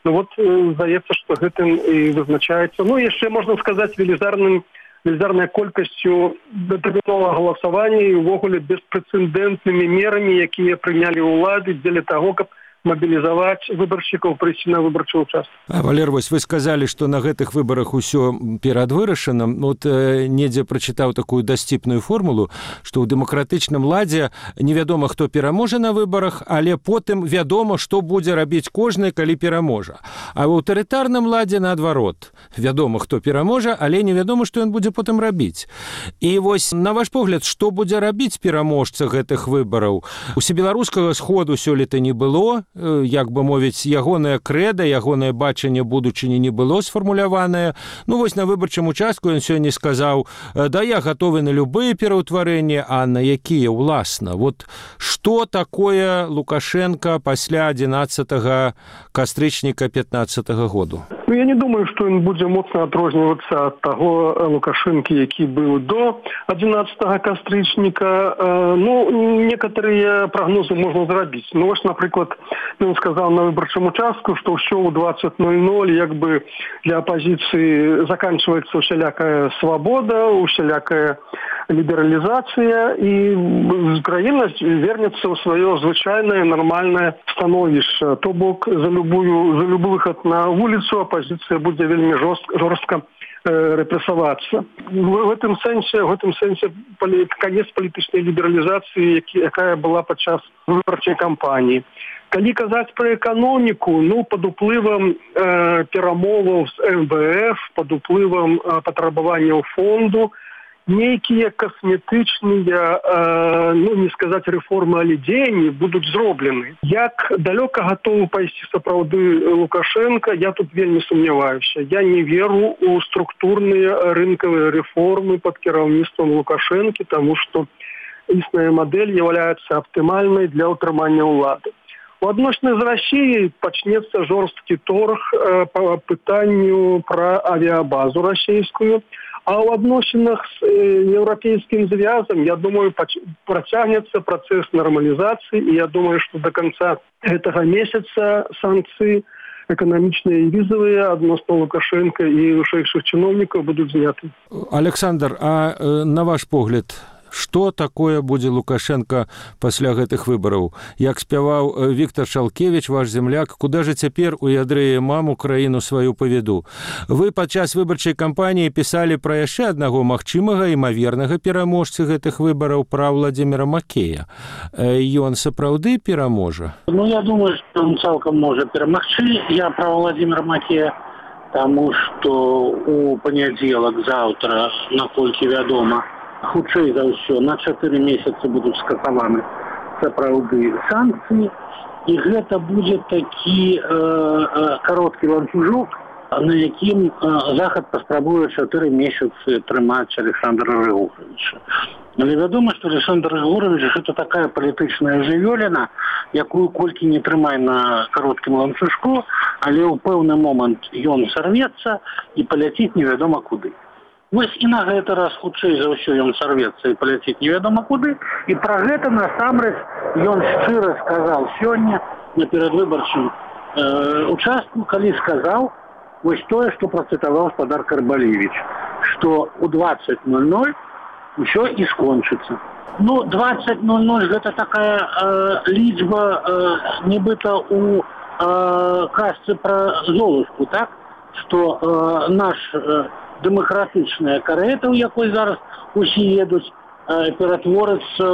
Здаецца, што гэтым і вызначаецца. Яшчэ можна сказаць велізарнай колькасцю датэрміновага галасавання і ўвогуле беспрэцэдэнтнымі мерамі, якія прынялі ўлады дзеля таго, каб мобілізаваць выбаршчыкаў прыйсці на выбарчы ўчастак. Валер, вось вы сказалі, што на гэтых выбарах усё перадвырашана. Недзе прачытаў такую дасціпную формулу, што ў дэмакратычным ладзе невядома, хто пераможа на выбарах, але потым вядома, што будзе рабіць кожны, калі пераможа. А ў аўтарытарным ладзе наадварот. Вядома, хто пераможа, але невядома, што ён будзе потым рабіць. І вось, на ваш погляд, што будзе рабіць пераможца гэтых выбараў? Усебеларускага сходу сёлета не было, як бы мовіць, ягонае крэда, ягонае бачанне будучыні не было сфармуляванае. Вось на выбарчым участку ён сёння сказаў, да, я гатовы на любые пераўтварэнні, а на якія ўласна. Што такое Лукашенко пасля 11 кастрычніка 15 году? Ну, я не думаю, што ён будзе моцна адрознівацца ад таго Лукашэнкі, які быў до 11 кастрычніка. Ну, некаторыя прагнозы можна зрабіць. Ну, вось, напрыклад, ён сказаў на выбарчым участку, што ўсё ў 20:00 як бы для апозіцыі заканчваецца усялякая свабода, усялякая лібералізацыя, і краіна вернецца ў сваё звычайнае нармальнае становішча. То бок за любы выхад на вуліцу апозіцыя будзе вельмі жорстка рэпрэсавацца. В гэтым сэнсе канец палітычнай лібералізацыі, якая была падчас выбарчай кампаніі. Калі казаць пра эканоміку, ну, пад уплывам перамоваў з МВФ, пад уплывам патрабаванняў фонду, нейкія касметычныя, ну, не сказаць рэформы, але дзеянні будуць зроблены. Як далёка гатовы пайсці сапраўды Лукашенко, я тут вельмі сумняваюся. Я не веру ў структурныя рынкавыя рэформы пад кіраўніцтвам Лукашэнкі, таму што існая мадэль з'яўляецца аптымальнай для ўтрымання ўлады. У адносінах з Расіяй пачнецца жорсткі торг па пытанню пра авіябазу расійскую, а ў адносінах з еўрапейскім звязам, я думаю, працягнецца працэс нармалізацыі, і я думаю, што до конца гэтага месяца санкцыі эканамічныя і візавыя адносна Лукашенко і вышэйшых чыноўнікаў будуць зняты. Александр, а на ваш погляд, што такое будзе Лукашенко пасля гэтых выбараў? Як спяваў Віктор Шалкевіч, ваш земляк, куды же цяпер у ядры маму краіну сваю паведу? Вы падчас выбарчай кампаніі пісалі пра яшчэ аднаго магчымага імавернага пераможцы гэтых выбараў, пра Владзіміра Макея. Ён сапраўды пераможа? Ну, я думаю, што он цалкам можа перамагчы. Я пра Владзіміра Макея, таму што у панядзелак заўтра, наколькі вядома, хутчэй за ўсё, на 4 месяцы будуць скасаваны сапраўды санкцыі, і гэта будзе такі кароткі ланцужок, на якім Захад паспрабуе 4 месяцы трымаць Александра Григоровича. Але вядома, што Александр Григорович гэта такая палітычная жывёліна, якую колькі не трымай на кароткім ланцужку, але ў пэўны момант ён сарвецца і паляціць невядома куды. Вось і на гэты раз хутчэй за ўсё ён сарвецца і паляціць невядома куды. І пра гэта насамрэч ён шчыра сказаў сёння на перадвыбарчым участку, калі сказаў вось тое, што працытаваў спадар Карбалевіч, што ў 20:00 ўсё і скончыцца. Ну, 20:00 гэта такая лічба нібыта у казцы пра Золушку, так? Што наш дэмакратычная карета, у якой зараз усе едуць, ператворыцца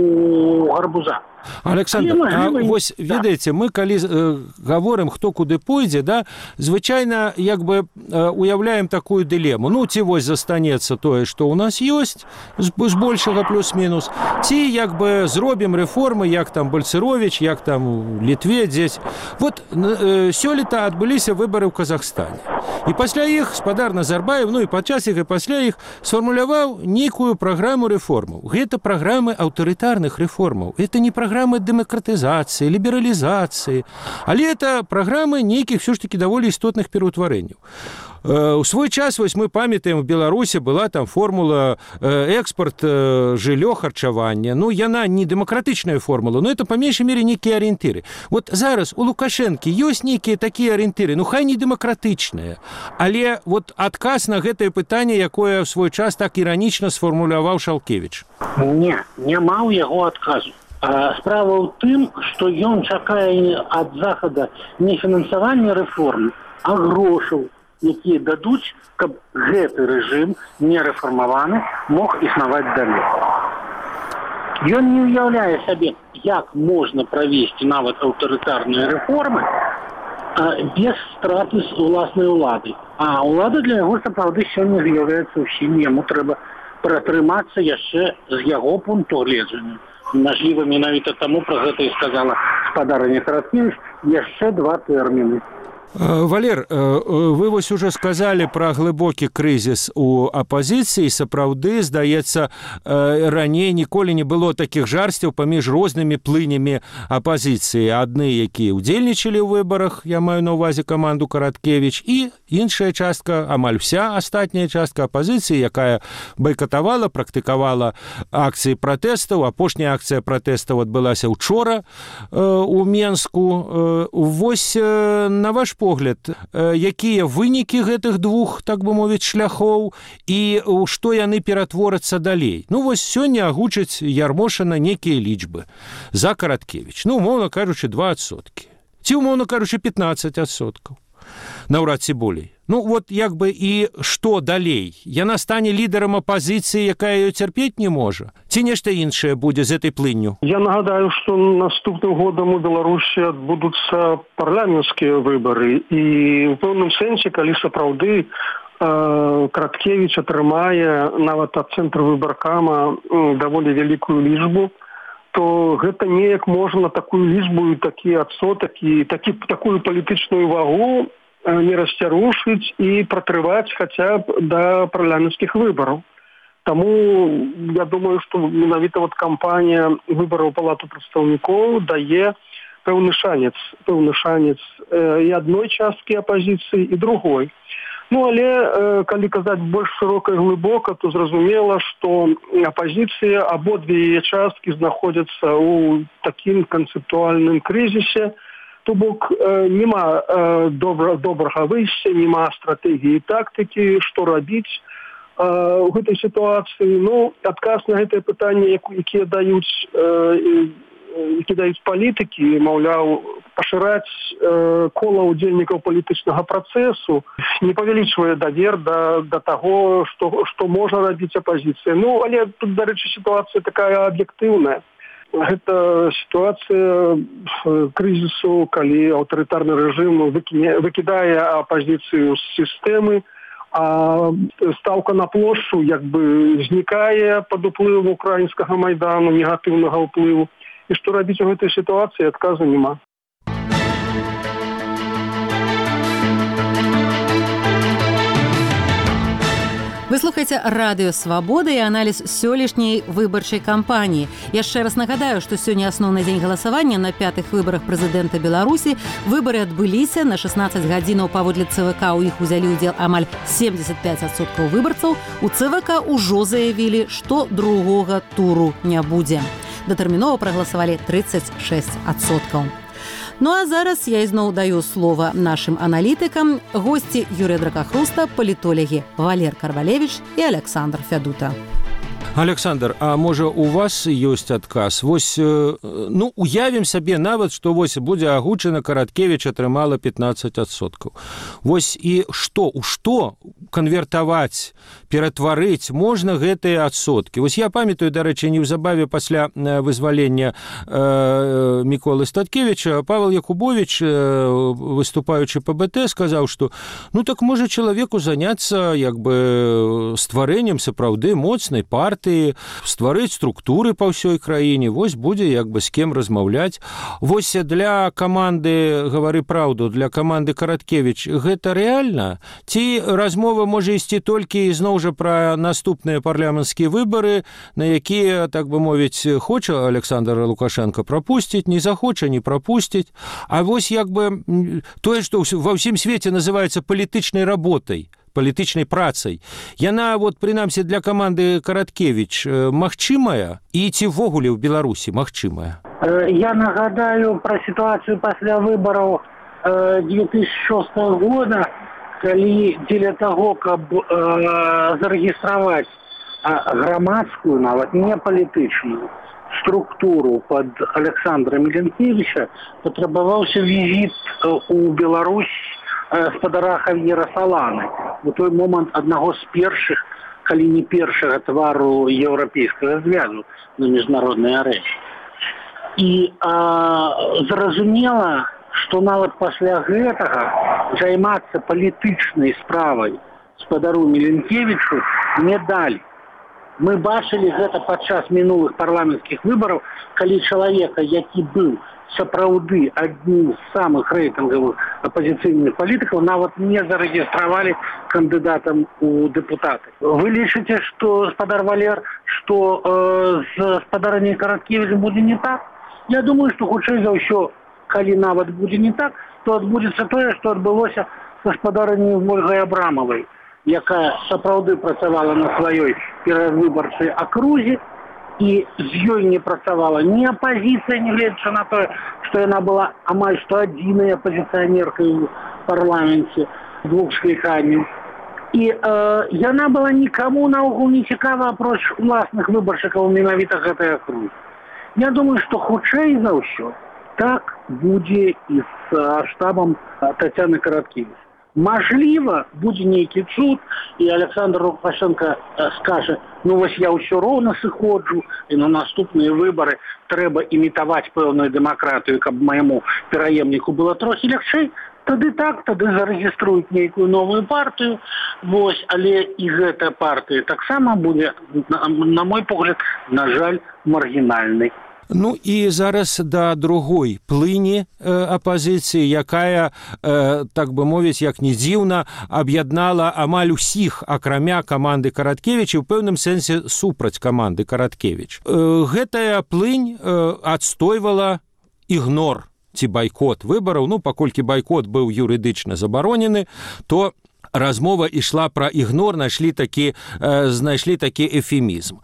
ў гарбуза. Александр, а вось ведаеце, мы калі гаворым, хто куды пойдзе, да, звычайна як бы уяўляем такую дылему. Ну, ці вось застанецца тое, што ў нас ёсць, з большага плюс-мінус, ці як бы зробім рэформы, як там Бальцыровіч, як там у Літве дзесь. Вот сёлета адбыліся выбары ў Казахстане. І пасля іх спадар Назарбаев, ну і падчас іх і пасля іх сфармуляваў нейкую праграму рэформаў. Гэта праграмы аўтарытарных рэформаў. Это не праграмы дэмакратызацыі, лібералізацыі, але это праграмы нейкіх все ж таки даволі істотных пераўтварэнняў. У свой час, вось мы памятаем, в Беларусі была там формула экспорт жыллё, харчавання. Ну, яна не дэмакратычная формула, но это па меншай мере нейкія арыентыры. Вот зараз у Лукашэнкі ёсць нейкія такія арыентыры, ну хай не дэмакратычныя, але вот адказ на гэтае пытанне, якое в свой час так іранічна сфармуляваў Шалкевіч. Не, няма ў яго адказу. Справа ў тым, што ён чакае ад Захада не фінансавання рэформ, а грошаў, якія дадуць, каб гэты рэжым не рэформаваны мог існаваць далей. Ён не ўяўляе сабе, як можна правесці нават аўтарытарныя рэформы без страты ўласнай улады. А ўлада для яго сапраўды сёння з'яўляецца ўсім, яму трэба пратрымацца яшчэ з яго пункту гледжання. Мажліва, менавіта таму пра гэта і сказала спадарня Караткевіч, яшчэ 2 тэрміны. Валер, вы вось уже сказали про глыбокі крызіс у апазіцыі. Сапраўды, здаецца, раней ніколі не было такіх жарсцяў паміж рознымі плынямі апазіцыі. Адны, якія ўдзельнічалі ў выбарах, я маю на ўвазе каманду Караткевіч, і іншая частка, амаль вся астатняя частка апазіцыі, якая байкатавала, практыкавала акцыі пратэстаў. Апошняя акцыя пратэстаў адбылася ўчора у Менску. Вось, на ваш погляд, якія вынікі гэтых двух, так бы мовіць, шляхоў і што яны ператворацца далей? Ну, вось сёння агучыць Ярмошына некія лічбы за Караткевіч. Ну, умоўна кажучы, 2%. Ці, умоўна кажучы, 15%. Наўрад ці болей. Ну, вот як бы і што далей? Яна стане лідарам апазіцыі, якая ёй цярпець не можа? Ці нешта іншае будзе з этой плынню? Я нагадаю, што наступным годам у Беларусі адбудуцца парламенцкія выбары. І ў пэўным сэнсе, калі сапраўды Караткевіч атрымае нават ад цэнтру выбаркама даволі вялікую лічбу, то гэта неяк можна такую лічбу і такі адсотак і такую палітычную вагу не расцярушыць і пратрываць хаця б да парламенцкіх выбараў. Таму я думаю, што менавіта вот кампанія выбараў Палату прадстаўнікоў дае пэўны шанец і адной часткі апазіцыі, і другой. Ну, але калі казаць больш шырока і глыбока, то зразумела, што апазіцыя, абодве яе часткі знаходзяцца ў такім канцэптуальным крызісе, то бок няма добрага выйсця, няма стратэгіі і тактыкі, што рабіць у гэтай сітуацыі. Ну, адказ на гэтае пытанне, якія даюць палітыкі, маўляў, пашыраць кола ўдзельнікаў палітычнага працэсу, не павялічвае давер да таго, што можа рабіць апазіцыя. Ну, але тут, дарэчы, сітуацыя такая аб'ектыўная. Гэта сітуацыя крызісу, калі аўтарытарны рэжым выкідае апазіцыю з сістэмы, а стаўка на плошчу як бы знікае пад уплывам украінскага майдану, негатыўнага ўплыву. І што рабіць у гэтай сітуацыі, адказу няма. Вы слухаеце радыё «Свабода» і аналіз сёлетняй выбарчай кампаніі. Яшчэ раз нагадаю, што сёння асноўны дзень галасавання на 5-х выбарах прэзідэнта Беларусі. Выбары адбыліся на 16 гадзінаў паводле ЦВК. У іх узялі ўдзел амаль 75% выбарцаў. У ЦВК ўжо заявілі, што другога туру не будзе. Датэрмінова прагаласавалі 36%. Ну а зараз я ізноў даю слова нашым аналітыкам, госці Юрыя Дракахруста, палітолягі Валер Карвалевіч і Александр Фядута. Александр, а можа у вас ёсць адказ? Вось, ну, уявім сабе нават, што вось будзе агучана Караткевіч атрымала 15%. Вось і што, у што канвертаваць, ператварыць можна гэтыя адсоткі? Вось я памятаю, дарэчы, неўзабаве пасля вызвалення Міколы Статкевіча, Павел Якубович, выступаючы па БТ, сказаў, што ну так можа чалавеку заняцца як бы стварэннем сапраўды моцнай партыі, стварыць структуры па ўсёй краіне, вось будзе як бы з кем размаўляць. Вось для каманды, гавары праўду, для каманды Караткевіч гэта рэальна? Ці размова можа ісці толькі ізноў жа пра наступныя парламенцкія выбары, на якія, так бы мовіць, хоча Александр Лукашенко прапусціць, не захоча, не прапусціць. А вось як бы тое, што ва ўсім свеце называецца палітычнай работай, палітычнай працай. Яна, вот, прынамсі, для каманды Караткевіч магчымая? І ці ввогуле ў Беларусі магчымая? Я нагадаю пра сітуацыю пасля выбараў 2006 года, калі дзеля таго, каб зарэгістраваць грамадскую, нават не палітычную структуру под Александра Міленкевіча, патрабаваўся візіт у Беларусь спадара Хав'ера Саланы. У той момант аднаго з першых, калі не першага твару еўрапейскага звязу на міжнароднай арэне. І зразумела, што нават пасля гэтага займацца палітычнай справай спадару Міленкевічу не далі. Мы бачылі гэта падчас мінулых парламенцкіх выбараў, калі чалавека, які быў сапраўды адні з самых рэйтынгавых апазіцыйных палітыкаў нават не зарэгістравалі кандыдатам у дэпутаты. Вы лічыце, што спадар Валер, што з спадарнай Караткевіч будзе не так? Я думаю, што хутчэй за ўсё, калі нават будзе не так, то адбудзецца тое, што адбылося са спадарняй Ольгай Абрамавай, якая сапраўды працавала на сваёй перавыбарчай акрузе, і з ёй не працавала ні апазіцыя, нягледзячы на тое, што яна была амаль што адзінай апазіцыянеркай у парламенце двух скліканняў. І яна была нікаму наогул не цікава, апроч уласных выбаршчыкаў менавіта гэтай акругі. Я думаю, што хутчэй за ўсё так будзе і з штабам Тацяны Караткевіч. Мажліва, будзе нейкі цуд, і Александр Лукашенко скажа, ну вось я ўсё роўна сыходжу, і на наступныя выбары трэба імітаваць пэўную дэмакратыю, каб майму пераемніку было трохі лягчэй, тады так, тады зарэгіструюць нейкую новую партыю, вось, але і гэтая партыя таксама будзе, на мой погляд, на жаль, маргінальнай. Ну і зараз да другой плыні апазіцыі, якая, так бы мовіць, як не дзіўна, аб'яднала амаль усіх, акрамя каманды Караткевіч, і ў пэўным сэнсе супраць каманды Караткевіч. Гэтая плынь адстойвала ігнор ці байкот выбараў. Ну, паколькі байкот быў юрыдычна забаронены, то размова ішла пра ігнор, знайшлі такі эфемізм.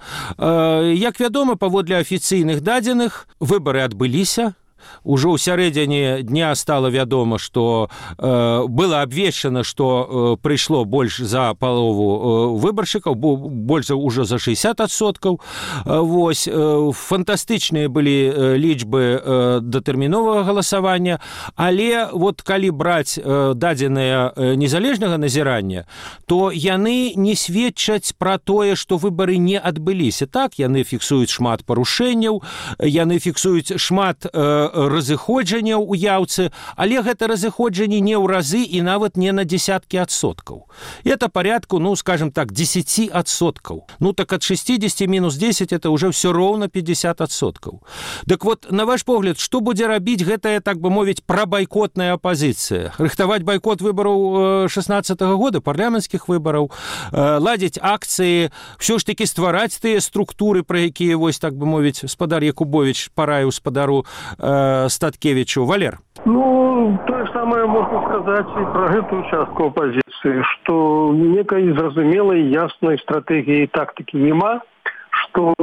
Як вядома, паводле афіцыйных дадзеных, выбары адбыліся. Ужо ў сярэдзіне дня стала вядома, што было абвешчана, што прыйшло больш за палову выбаршчыкаў, больш ўжо за 60%. Вось, фантастычныя былі лічбы датэрміновага галасавання, але вот калі браць дадзеныя незалежнага назірання, то яны не сведчаць пра тое, што выбары не адбыліся. Так, яны фіксуюць шмат парушэнняў, яны фіксуюць шмат разыходжанняў у яўцы, але гэта разыходжанні не ў разы і нават не на десяткі адсоткаў. Это порядку, ну, скажем так, 10%. Ну, так от 60 минус 10 это уже все роўна 50%. Так вот, на ваш погляд, што будзе рабіць гэтая, так бы мовіць, прабайкотная апазіцыя? Рыхтаваць байкот выбараў 16-го года, парламенцкіх выбараў, ладзіць акцыі, ўсё ж такі ствараць тыя структуры, пра якія, вось, так бы мовіць, спадар Якубович параіў спадару Статкевичу. Валер? Ну, то же самое можно сказать и про эту частку оппозиции, что некой зразумелой, ясной стратегии и тактики нема, что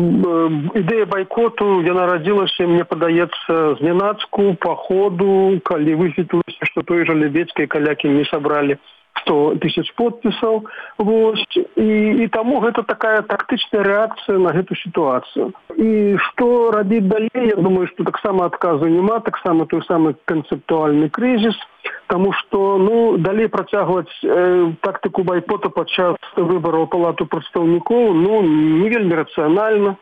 идея бойкоту, я народилася, мне подаецца зненацку, по ходу, калі высветлілася, что той же Лебедской каляки не собрали 100 тысяч подписаў. Вот. И тому гэта такая тактычная реакция на эту ситуацию. И что рабіць далей, я думаю, что таксама адказу няма, таксама той самый концептуальный кризис, потому что, ну, далей працягваць тактику бойкота падчас выбараў Палату прадстаўнікоў, ну, не вельмі рацыянальна.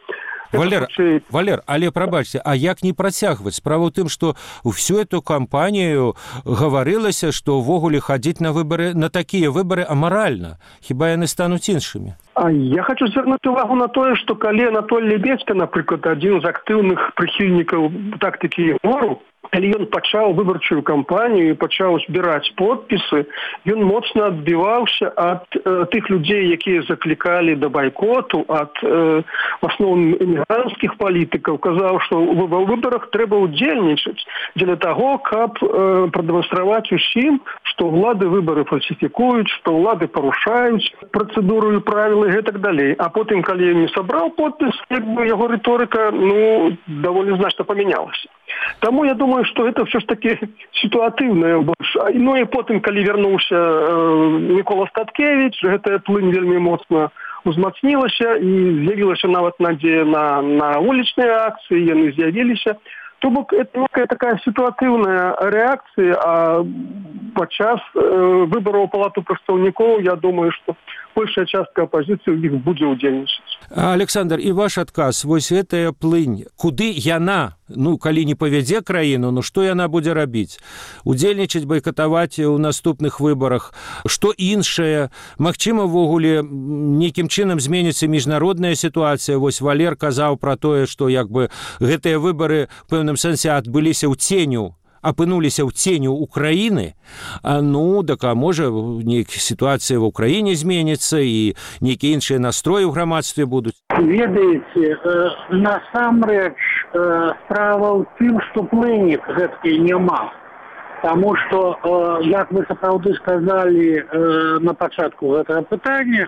Валер, але прабачце, а як не працягваць? Справа ў тым, што ўсю эту кампанію гаварылася, што ўвогуле хадзіць на выбары, на такія выбары амаральна. Хіба яны стануць іншымі? А я хочу звярнуць увагу на тое, што калі Анатолий Лебедзька, напрыклад, адзін з актыўных прыхільнікаў тактыкі ігнору, калі ён пачаў выбарчую кампанію і пачаў збіраць подпісы, ён моцна адбіваўся ад тых людзей, якія заклікалі да байкоту, ад в асноўным эмігрантскіх палітыкаў, казаў, што ў выбарах трэба ўдзельнічаць дзеля таго, каб прадэманстраваць усім, што ўлады выбары фальсіфікуюць, што ўлады парушаюць працэдуру і правілы і гэтак далей. А потым, калі не сабраў подпіс, яго рыторыка, ну, даволі значна памянялася. Таму я думаю, что это все ж таки ситуативное больше. Ну и потом, когда вернулся Микола Статкевич, гэтая плынь вельмі моцна узмацнілася и з'явілася нават надзея на уличные акции, яны з'явіліся. То бок это некая такая ситуативная реакция, а падчас выбораў Палату прадстаўнікоў, я думаю, что большая частка оппозиции у них будет удзельнічаць. Александр, і ваш адказ, вось гэтая плынь, куды яна, калі не павядзе краіну, што яна будзе рабіць? Удзельнічаць, байкатаваць ў наступных выбарах? Што іншае? Магчыма, ввогуле, нейкім чынам зменіцца міжнародная сітуацыя? Вось Валер казаў пра тое, што гэтыя выбары в пэўным сэнсе адбыліся ў ценю, апынуліся ў ценю Украіны, так а можа нейкая сітуацыя в Украіне зменіцца і нейкія іншыя настроі ў грамадстве будуць? Ведаеце, насамрэч справа ў тым, што плыні гэткай няма. Таму што, як вы сапраўды сказалі на пачатку гэтага пытання,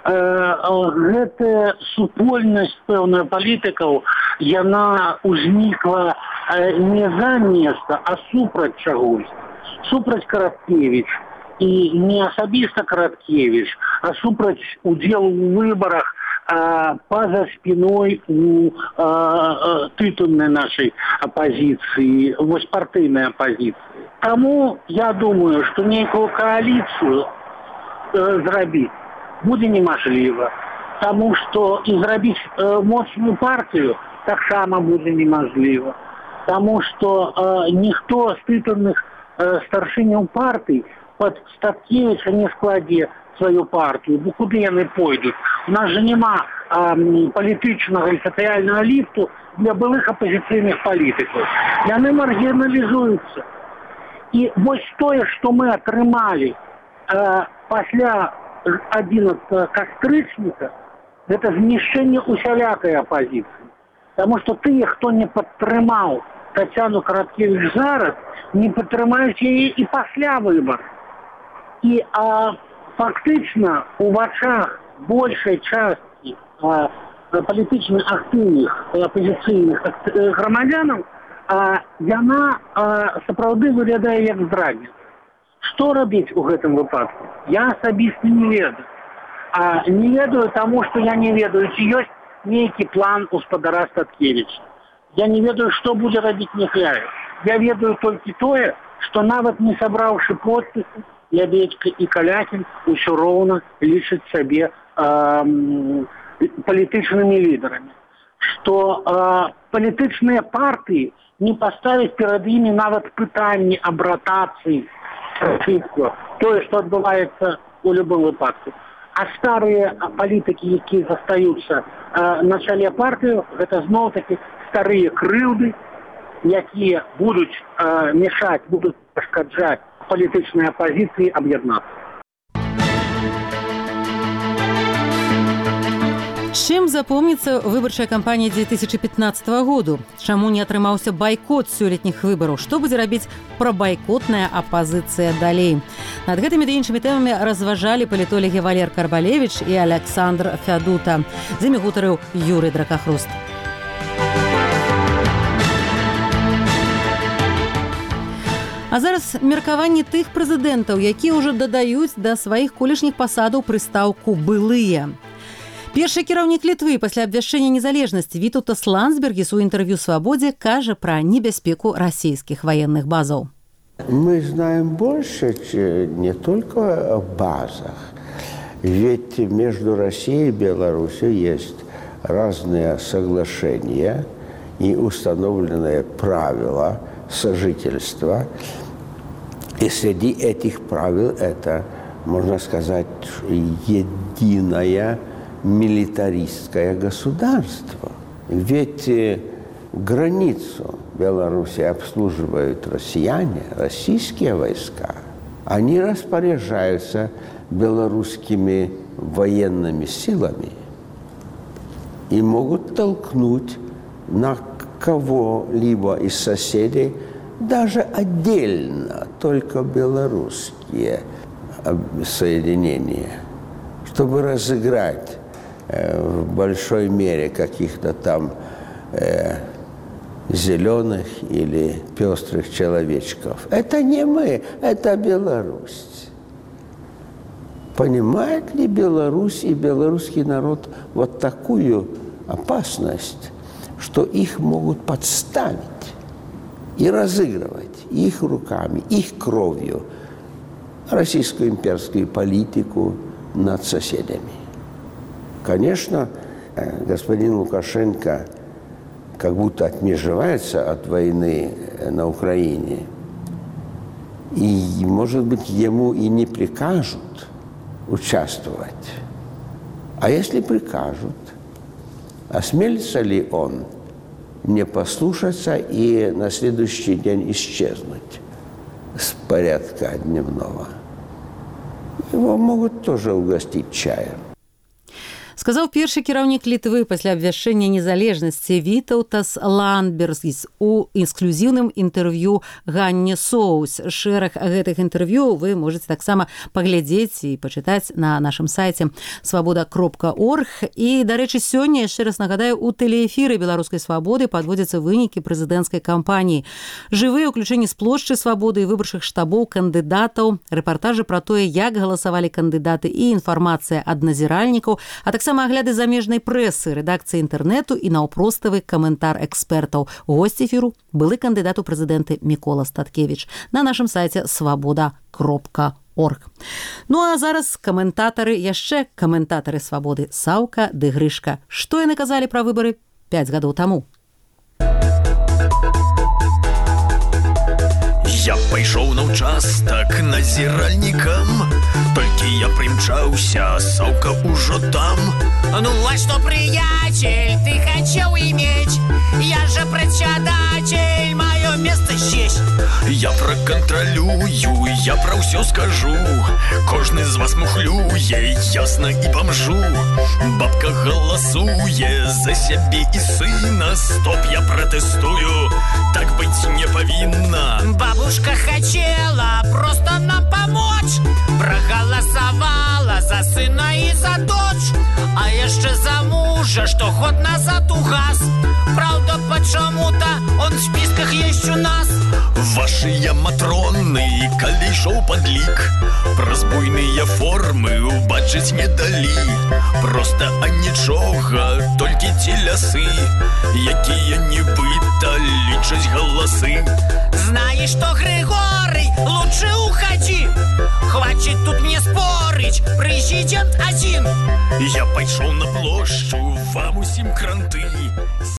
гэтая супольнасць пэўная палітыкаў, яна ўзнікла не за места, а супраць чагось. Супраць Караткевіч. І не асабіста Караткевіч, а супраць удзелу ў выбарах па-за спіной у тытульнай нашай апазіцыі, вось партыйнай апазіцыі. Таму я думаю, што нейкую кааліцыю зрабіць будзе немажліва. Таму што і зрабіць моцную партыю таксама будзе немажліва. Таму што ніхто з тытульных старшыняў партый пад Статкевіча не складзе сваю партію, бо куды яны пойдуць? У нас жа няма палітычнага і сацыяльнага ліфту для былых апазіцыйных палітыкаў. Яны маргіналізуюцца. І вось тое, што мы атрымалі пасля 11 кастрычніка, гэта знішчэнне усялякай апазіцыі. Таму што тыя, хто не падтрымаў Тацяну Караткевіч зараз, не падтрымаюць яе і пасля выбараў. І фактычна у вачах большай часткі палітычна актыўных апазіцыйных грамадзянаў яна сапраўды выглядае як здрадніца. Што рабіць у гэтым выпадку? Я асабіста не ведаю. Не ведаю таму, што я не ведаю, ці ёсць нейкі план гаспадара Статкевіча. Я не ведаю, што будзе рабіць Няхляев. Я ведаю толькі тое, што нават не сабраўшы подпісы, Лябедзька і Калякін усё роўна лічаць сябе палітычнымі лідарамі. Што палітычныя партыі не паставяць перад імі нават пытанні аб ратацыі, тое, што адбываецца у любым выпадку. А старыя палітыкі, якія застаюцца на чале партыю, гэта зноў-такі старыя крыўды, якія будуць мешаць, будуць пашкаджаць палітычнай апазіцыі аб'яднацца. Чым запомніцца выбарчая кампанія 2015 году? Чаму не атрымаўся байкот сёлетніх выбараў? Што будзе рабіць прабайкотная апазіцыя далей? Над гэтымі ды іншымі тэмамі разважалі палітолагі Валер Карбалевіч і Александр Фядута. З імі гутарыў Юрый Дракахруст. А зараз меркаванні тых прэзідэнтаў, якія ўжо дадаюць да сваіх колішніх пасадаў прыстаўку «былыя». Першы кіраўнік Літвы пасля абвяшчэння незалежнасці Вітаўтас Ландсбергіс у інтэрв'ю «Свабодзе» кажа пра небяспеку расійскіх военных базаў. Мы знаем больше не только о базах. Ведь между Россией и Беларусью есть разные соглашения и установленные правила сожительства. И среди этих правил это, можно сказать, единое милитаристское государство. Ведь границу Беларуси обслуживают россияне, российские войска. Они распоряжаются белорусскими военными силами и могут толкнуть на кого-либо из соседей, даже отдельно, только белорусские соединения, чтобы разыграть в большой мере каких-то там зеленых или пестрых человечков. Это не мы, это Беларусь. Понимает ли Беларусь и белорусский народ вот такую опасность, что их могут подставить и разыгрывать их руками, их кровью российскую имперскую политику над соседями? Конечно, господин Лукашенко как будто отмежевается от войны на Украине, и, может быть, ему и не прикажут участвовать. А если прикажут, осмелится ли он не послушаться и на следующий день исчезнуть с порядка дневного? Его могут тоже угостить чаем. Сказаў першы кіраўнік Літвы пасля абвяшчэння незалежнасці Вітаўтас Ландсбергіс у эксклюзіўным інтэрв'ю Ганне Соус. Шэраг гэтых інтэрв'ю вы можете таксама паглядзець і пачытаць на нашым сайце свабода.орг. І, дарэчы, сёння, яшчэ раз нагадаю, у тэлеэфіры «Беларускай свабоды» падводзяцца вынікі прэзідэнцкай кампаніі. Жывыя ўключэнні з плошчы свабоды і выбарчых штабоў кандыдатаў, рэпартажы пра тое, як галасавалі кандыдаты і інфармацыя ад назіральнікаў, а таксама агляды замежнай прэсы, рэдакцыі інтэрнэту і наўпроставы каментар экспертаў. Госць эфіру былы кандыдат у прэзідэнты Мікола Статкевіч. На нашым сайце свабода.орг. Ну а зараз каментатары, яшчэ каментатары свабоды Саўка ды Грышка. Што яны казалі пра выбары 5 гадоў таму? Я пайшоў на ўчастак назіральнікам, толькі я прымчаўся, Саўка ўжо там. Ну вот что, приятель, ты хотел иметь, я же председатель, мое место здесь. Я проконтролюю, я про ўсё скажу, кожны з вас мухлюе, ясна і бомжу. Бабка галасуе за сябе і сына, стоп, я протестую, так быць не павінна. Бабушка хотела просто нам помочь, проголосовала за сына и за дочь, а яшчэ за мужа, что год назад угас. Правда, почему-то он в списках есть у нас. Вашыя матроны, калі ішоў падлік, праз буйныя формы убачыць не далі. Проста нічога, толькі телясы, якія нібыта лічаць галасы. Знаешь что, Григорий, лучше уходи, хватит тут мне спорить, президент один. Я пайшоў на плошчу, вам усім кранты.